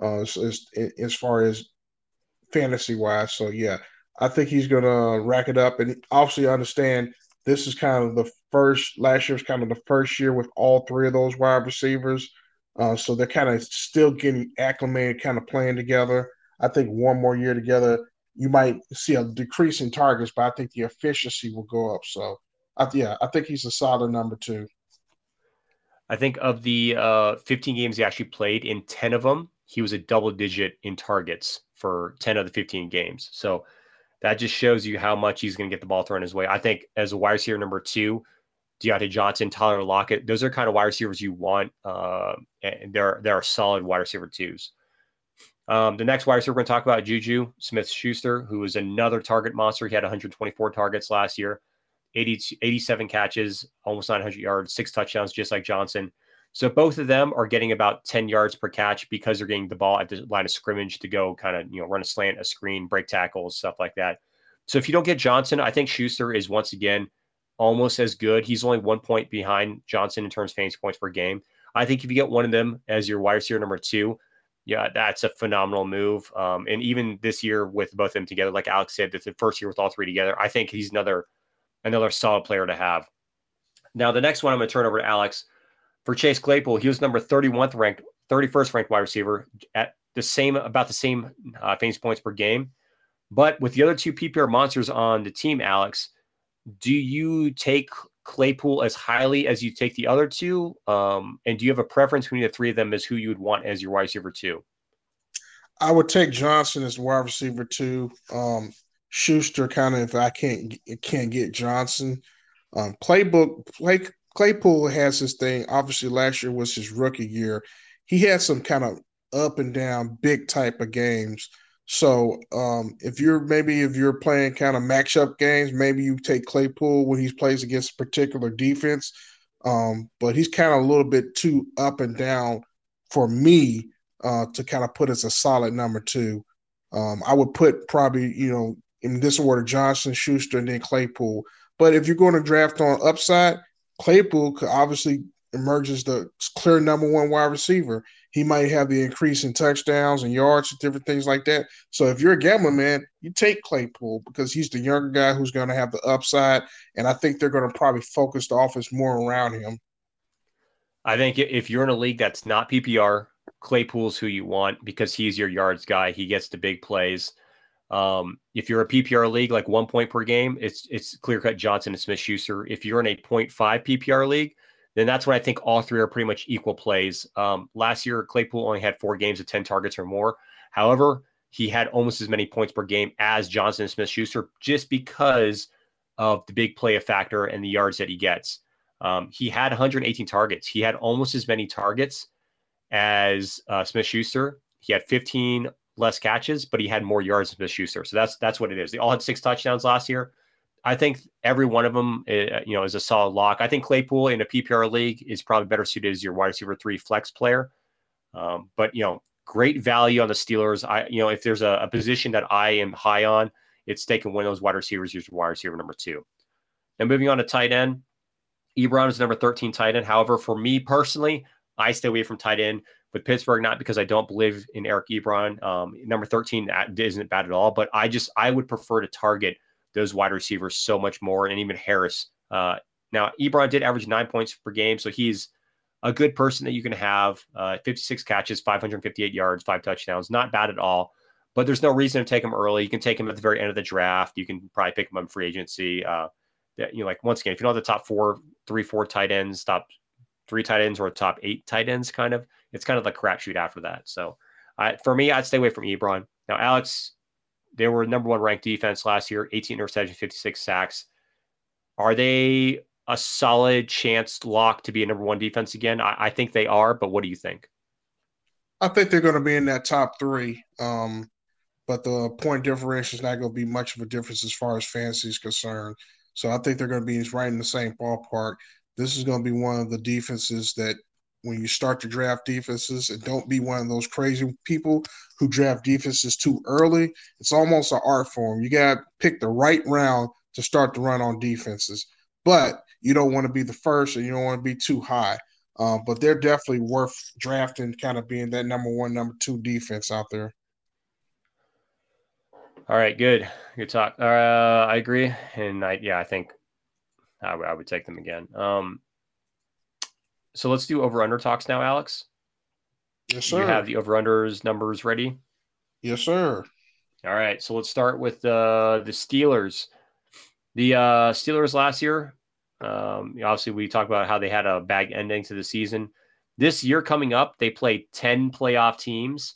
as far as fantasy wise. So yeah, I think he's going to rack it up, and obviously understand this is kind of the first. Last year's kind of the first year with all three of those wide receivers, so they're kind of still getting acclimated, kind of playing together. I think one more year together, you might see a decrease in targets, but I think the efficiency will go up. So, yeah, I think he's a solid number two. I think of the 15 games he actually played, in 10 of them, he was a double digit in targets for 10 of the 15 games. So that just shows you how much he's going to get the ball thrown his way. I think as a wide receiver number two, Deontay Johnson, Tyler Lockett, those are kind of wide receivers you want. And they're solid wide receiver twos. The next wide receiver we're going to talk about, Juju Smith-Schuster, who was another target monster. He had 124 targets last year, 87 catches, almost 900 yards, 6 touchdowns, just like Johnson. So both of them are getting about 10 yards per catch because they're getting the ball at the line of scrimmage to go kind of, run a slant, a screen, break tackles, stuff like that. So if you don't get Johnson, I think Schuster is once again almost as good. He's only 1 point behind Johnson in terms of fantasy points per game. I think if you get one of them as your wide receiver number two, yeah, that's a phenomenal move. And even this year with both of them together, like Alex said, that's the first year with all three together. I think he's another solid player to have. Now, the next one I'm going to turn over to Alex. For Chase Claypool, he was number 31st ranked wide receiver at about the same fantasy points per game. But with the other two PPR monsters on the team, Alex, do you take Claypool as highly as you take the other two? And do you have a preference between the three of them as who you would want as your wide receiver two? I would take Johnson as wide receiver two. Schuster kind of if I can't get Johnson. Claypool has his thing. Obviously, last year was his rookie year. He had some kind of up and down big type of games. So if you're playing kind of matchup games, maybe you take Claypool when he plays against a particular defense. But he's kind of a little bit too up and down for me to kind of put as a solid number two. I would put probably, in this order, Johnson, Schuster, and then Claypool. But if you're going to draft on upside, Claypool could obviously emerge as the clear number one wide receiver. He might have the increase in touchdowns and yards and different things like that. So if you're a gambling man, you take Claypool because he's the younger guy who's going to have the upside. And I think they're going to probably focus the offense more around him. I think if you're in a league that's not PPR, Claypool's who you want because he's your yards guy. He gets the big plays. If you're a PPR league, like 1 point per game, it's clear cut Johnson and Smith Schuster. If you're in a 0.5 PPR league, then that's when I think all three are pretty much equal plays. Last year, Claypool only had 4 games of 10 targets or more. However, he had almost as many points per game as Johnson and Smith Schuster just because of the big play factor and the yards that he gets. He had 118 targets. He had almost as many targets as Smith Schuster. He had 15 less catches, but he had more yards than Smith Schuster. So that's what it is. They all had 6 touchdowns last year. I think every one of them, is a solid lock. I think Claypool in a PPR league is probably better suited as your wide receiver 3 flex player. But great value on the Steelers. If there's a position that I am high on, it's taking one of those wide receivers as your wide receiver number 2. Now moving on to tight end, Ebron is number 13 tight end. However, for me personally, I stay away from tight end with Pittsburgh, not because I don't believe in Eric Ebron. Number 13 isn't bad at all, but I would prefer to target those wide receivers so much more, and even Harris. Now, Ebron did average 9 points per game, so he's a good person that you can have. 56 catches, 558 yards, 5 touchdowns. Not bad at all, but there's no reason to take him early. You can take him at the very end of the draft. You can probably pick him up in free agency. Once again, if you don't have the top 4 tight ends, top 3 tight ends, or top 8 tight ends, it's kind of like crapshoot after that. So for me, I'd stay away from Ebron. Now, Alex, they were number 1 ranked defense last year, 18 interceptions, 56 sacks. Are they a solid chance lock to be a number 1 defense again? I think they are, but what do you think? I think they're going to be in that top 3. But the point differential is not going to be much of a difference as far as fantasy is concerned. So I think they're going to be right in the same ballpark. This is going to be one of the defenses that when you start to draft defenses, and don't be one of those crazy people who draft defenses too early. It's almost an art form. You got to pick the right round to start to run on defenses, but you don't want to be the first, and you don't want to be too high. But they're definitely worth drafting, kind of being that number one, number two defense out there. All right, good talk. I agree, and I think I would take them again. So let's do over/under talks now, Alex. Yes, sir. You have the over/unders numbers ready? Yes, sir. All right, so let's start with the Steelers. The Steelers last year, obviously we talked about how they had a bad ending to the season. This year coming up, they play 10 playoff teams.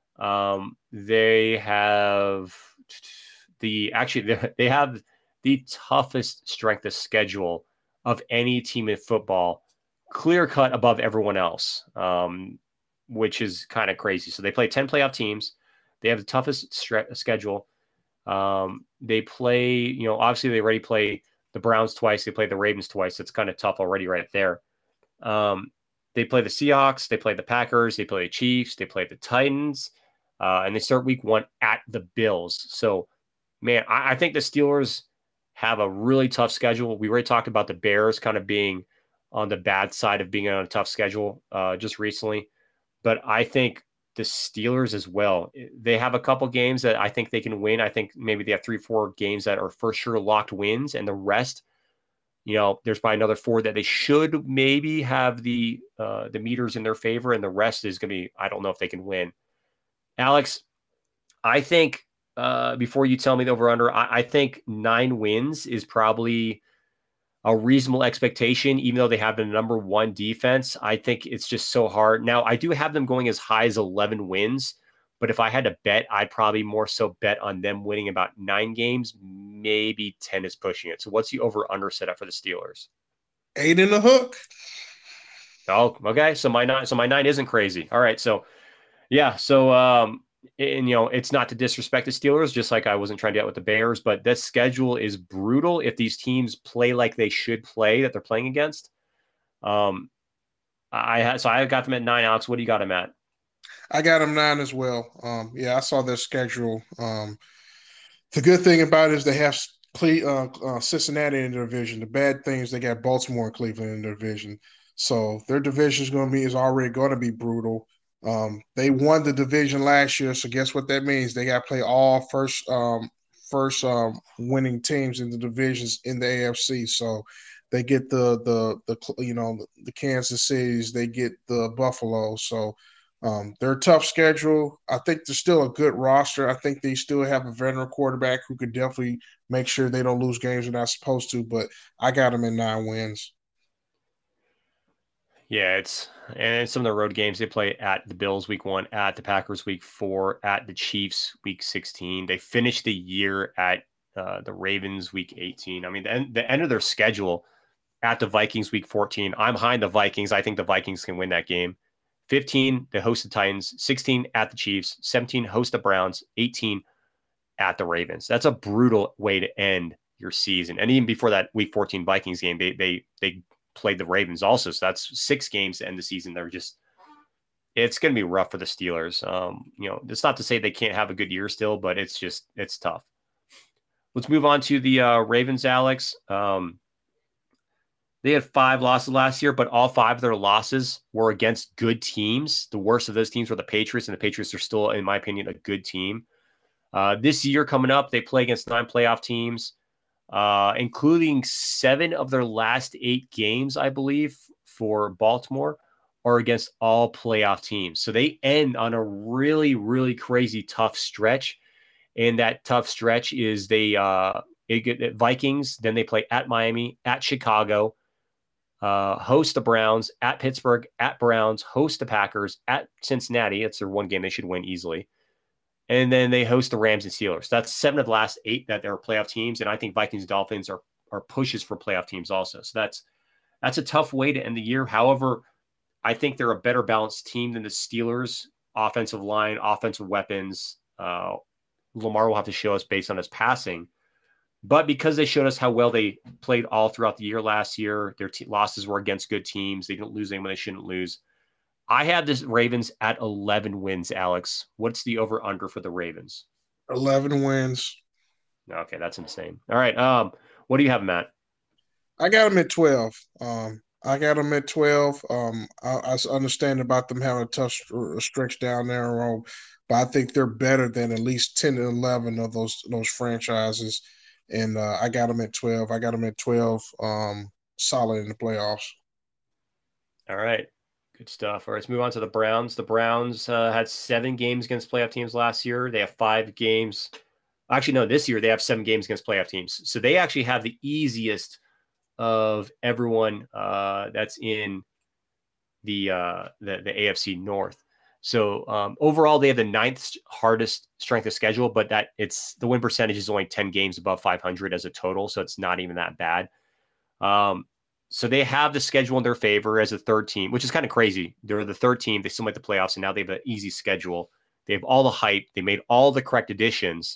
They have they have the toughest strength of schedule of any team in football, clear cut above everyone else, which is kind of crazy. So they play 10 playoff teams. They have the toughest schedule. They play, obviously they already play the Browns twice. They play the Ravens twice. It's kind of tough already right there. They play the Seahawks. They play the Packers. They play the Chiefs. They play the Titans. And they start week 1 at the Bills. So, man, I think the Steelers have a really tough schedule. We already talked about the Bears kind of being on the bad side of being on a tough schedule just recently. But I think the Steelers as well, they have a couple games that I think they can win. I think maybe they have 3-4 games that are for sure locked wins, and the rest, there's probably another 4 that they should maybe have the meters in their favor, and the rest is going to be, I don't know if they can win. Alex, I think before you tell me the over-under, I think 9 wins is probably a reasonable expectation, even though they have the number 1 defense. I think it's just so hard. Now, I do have them going as high as 11 wins, but if I had to bet, I'd probably more so bet on them winning about 9 games. Maybe 10 is pushing it. So what's the over-under setup for the Steelers? 8 in the hook. Oh, okay. So my 9 isn't crazy. All right. So, yeah. So, and it's not to disrespect the Steelers, just like I wasn't trying to do that with the Bears, but this schedule is brutal if these teams play like they should play that they're playing against. I got them at 9. Alex, what do you got them at? I got them 9 as well. I saw their schedule. The good thing about it is they have Cincinnati in their division. The bad thing is they got Baltimore and Cleveland in their division. So their division is already going to be brutal. They won the division last year, so guess what that means? They got to play all first winning teams in the divisions in the AFC. So they get the Kansas Cities, they get the Buffalo. So they're a tough schedule. I think they're still a good roster. I think they still have a veteran quarterback who could definitely make sure they don't lose games they're not supposed to. But I got them in 9 wins. Yeah, and some of the road games they play at the Bills week 1, at the Packers week 4, at the Chiefs week 16. They finish the year at the Ravens week 18. I mean, the end of their schedule at the Vikings week 14. I'm high on the Vikings. I think the Vikings can win that game. 15, they host the Titans. 16 at the Chiefs. 17 host the Browns. 18 at the Ravens. That's a brutal way to end your season. And even before that week 14 Vikings game, they played the Ravens also. So that's 6 games to end the season. It's going to be rough for the Steelers. It's not to say they can't have a good year still, but it's tough. Let's move on to the Ravens, Alex. They had 5 losses last year, but all 5 of their losses were against good teams. The worst of those teams were the Patriots, and the Patriots are still, in my opinion, a good team. This year coming up, they play against 9 playoff teams. Including 7 of their last 8 games, I believe, for Baltimore are against all playoff teams. So they end on a really, really crazy tough stretch. And that tough stretch is they get Vikings, then they play at Miami, at Chicago, host the Browns, at Pittsburgh, at Browns, host the Packers, at Cincinnati. It's their one game they should win easily. And then they host the Rams and Steelers. That's 7 of the last 8 that are playoff teams. And I think Vikings and Dolphins are pushes for playoff teams also. So that's a tough way to end the year. However, I think they're a better balanced team than the Steelers. Offensive line, offensive weapons. Lamar will have to show us based on his passing. But because they showed us how well they played all throughout the year last year, their losses were against good teams. They didn't lose anyone they shouldn't lose. I have this Ravens at 11 wins, Alex. What's the over under for the Ravens? 11 wins. Okay, that's insane. All right. What do you have, Matt? I got them at 12. I got them at 12. I understand about them having a tough stretch down there, but I think they're better than at least 10 and 11 of those franchises. And I got them at 12. I got them at 12, solid in the playoffs. All right. Good stuff. All right, let's move on to the Browns. The Browns had 7 games against playoff teams last year. They have 5 games. Actually, no, this year they have 7 games against playoff teams. So they actually have the easiest of everyone that's in the AFC North. So overall, they have the 9th hardest strength of schedule, but that it's the win percentage is only 10 games above 500 as a total, so it's not even that bad. So they have the schedule in their favor as a third team, which is kind of crazy. They're the third team. They still make the playoffs, and now they have an easy schedule. They have all the hype. They made all the correct additions.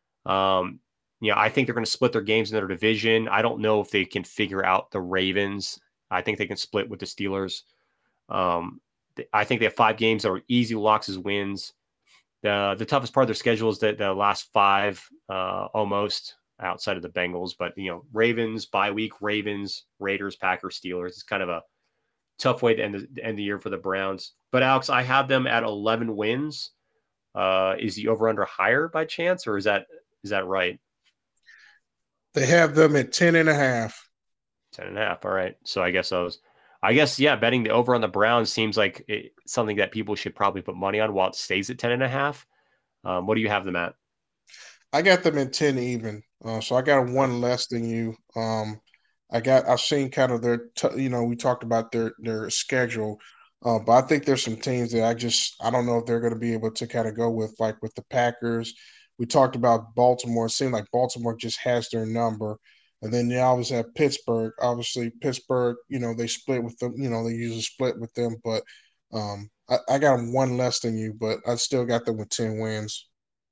I think they're going to split their games in their division. I don't know if they can figure out the Ravens. I think they can split with the Steelers. I think they have 5 games that are easy locks as wins. The toughest part of their schedule is the last 5 almost outside of the Bengals. But, Ravens, bye week, Ravens, Raiders, Packers, Steelers. It's kind of a tough way to end the year for the Browns. But, Alex, I have them at 11 wins. Is the over-under higher by chance, or is that right? They have them at 10 and a half. 10 and a half. All right. So I guess, yeah, betting the over on the Browns seems like something that people should probably put money on while it stays at 10 and a half. What do you have them at? I got them at 10 even. So I got one less than you. I've seen kind of we talked about their schedule. But I think there's some teams that I don't know if they're going to be able to kind of go with, like with the Packers. We talked about Baltimore. It seemed like Baltimore just has their number. And then you always have Pittsburgh. Obviously, Pittsburgh, they split with them. They usually split with them. But I got them one less than you, but I still got them with 10 wins.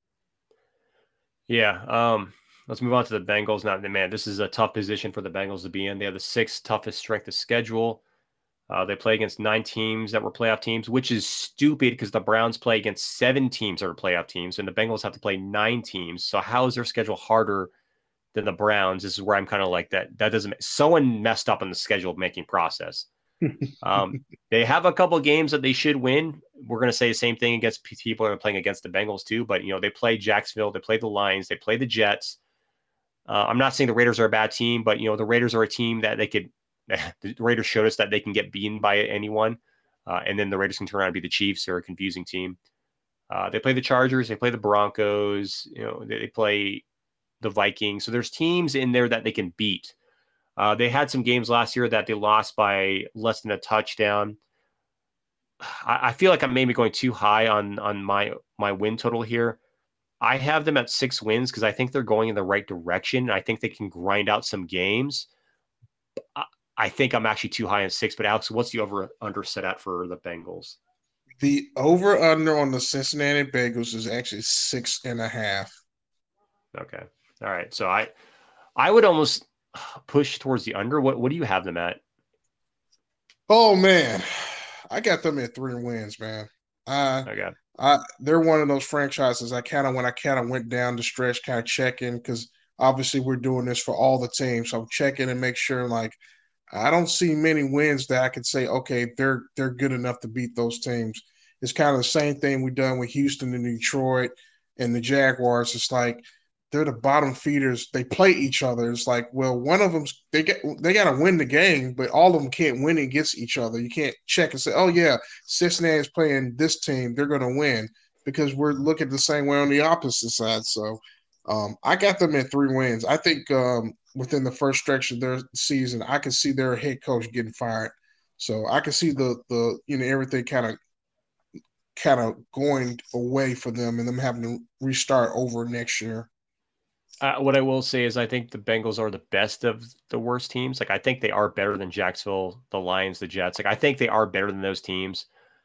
Yeah. Let's move on to the Bengals now. Man, this is a tough position for the Bengals to be in. They have the 6th toughest strength of schedule. They play against 9 teams that were playoff teams, which is stupid because the Browns play against 7 teams that are playoff teams, and the Bengals have to play 9 teams. So how is their schedule harder than the Browns? This is where I'm kind of like that. That doesn't. Someone messed up in the schedule making process. They have a couple of games that they should win. We're going to say the same thing against people that are playing against the Bengals too. But they play Jacksonville, they play the Lions, they play the Jets. I'm not saying the Raiders are a bad team, but the Raiders are a team that they could. The Raiders showed us that they can get beaten by anyone, and then the Raiders can turn around and be the Chiefs. They're a confusing team. They play the Chargers, they play the Broncos. They play the Vikings. So there's teams in there that they can beat. They had some games last year that they lost by less than a touchdown. I feel like I'm maybe going too high on my win total here. I have them at 6 wins because I think they're going in the right direction. I think they can grind out some games. I think I'm actually too high on 6. But Alex, what's the over/under set at for the Bengals? The over/under on the Cincinnati Bengals is actually 6.5. Okay, all right. So I would almost push towards the under. What do you have them at? Oh man, I got them at 3 wins, man. Okay. They're one of those franchises. When I kind of went down the stretch, kind of checking because obviously we're doing this for all the teams. So I'm checking and make sure like I don't see many wins that I could say, okay, they're good enough to beat those teams. It's kind of the same thing we've done with Houston and Detroit and the Jaguars. It's like they're the bottom feeders. They play each other. It's like, well, one of them they got to win the game, but all of them can't win against each other. You can't check and say, oh yeah, Cincinnati is playing this team, they're going to win because we're looking the same way on the opposite side. So I got them at 3 wins. I think within the first stretch of their season, I can see their head coach getting fired. So I can see the everything kind of going away for them and them having to restart over next year. What I will say is I think the Bengals are the best of the worst teams. Like I think they are better than Jacksonville, the Lions, the Jets. Like I think they are better than those teams.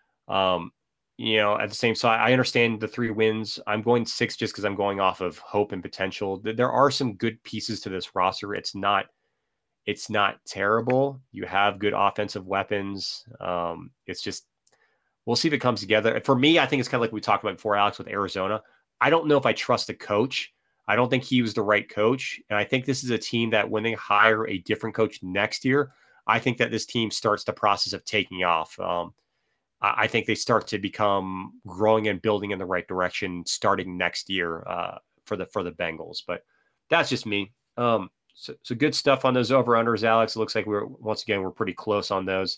At the same time, I understand the 3 wins. I'm going 6 just because I'm going off of hope and potential. There are some good pieces to this roster. It's not terrible. You have good offensive weapons. It's just We'll see if it comes together. For me, I think it's kind of like we talked about before, Alex, with Arizona. I don't know if I trust the coach. I don't think he was the right coach. And I think this is a team that when they hire a different coach next year, I think that this team starts the process of taking off. I think they start to become growing and building in the right direction starting next year for the Bengals. But that's just me. So good stuff on those over-unders, Alex. It looks like we're pretty close on those.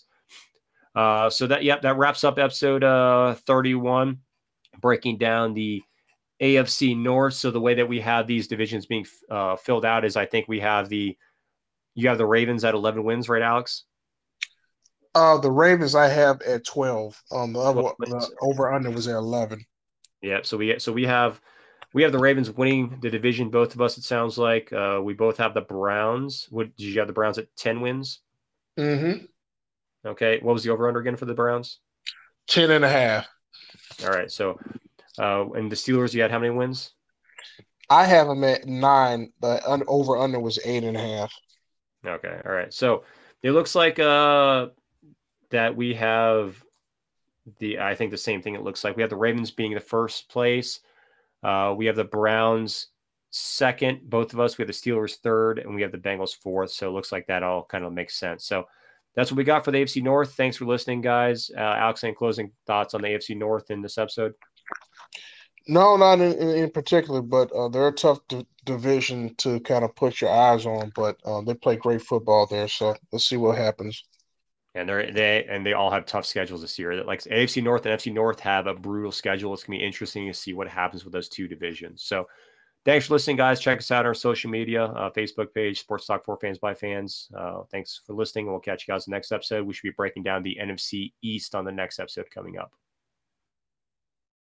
So that wraps up episode 31, breaking down the AFC North. So the way that we have these divisions being filled out is I think you have the Ravens at 11 wins, right, Alex? The Ravens I have at 12. The over under was at 11. Yeah, so we have the Ravens winning the division. Both of us, it sounds like. We both have the Browns. Did you have the Browns at 10 wins? Mm-hmm. Okay. What was the over under again for the Browns? 10.5. All right. So, and the Steelers, you had how many wins? I have them at 9. The over under was 8.5. Okay. All right. So it looks like that we have I think the same thing. It looks like we have the Ravens being the first place. We have the Browns second, both of us. We have the Steelers third, and we have the Bengals fourth. So it looks like that all kind of makes sense. So that's what we got for the AFC North. Thanks for listening, guys. Alex, any closing thoughts on the AFC North in this episode? No, not in particular, but they're a tough division to kind of put your eyes on. But they play great football there, so let's see what happens. And they all have tough schedules this year. Like AFC North and FC North have a brutal schedule. It's gonna be interesting to see what happens with those two divisions. So, thanks for listening, guys. Check us out on our social media, Facebook page, Sports Talk for Fans by Fans. Thanks for listening. We'll catch you guys in the next episode. We should be breaking down the NFC East on the next episode coming up.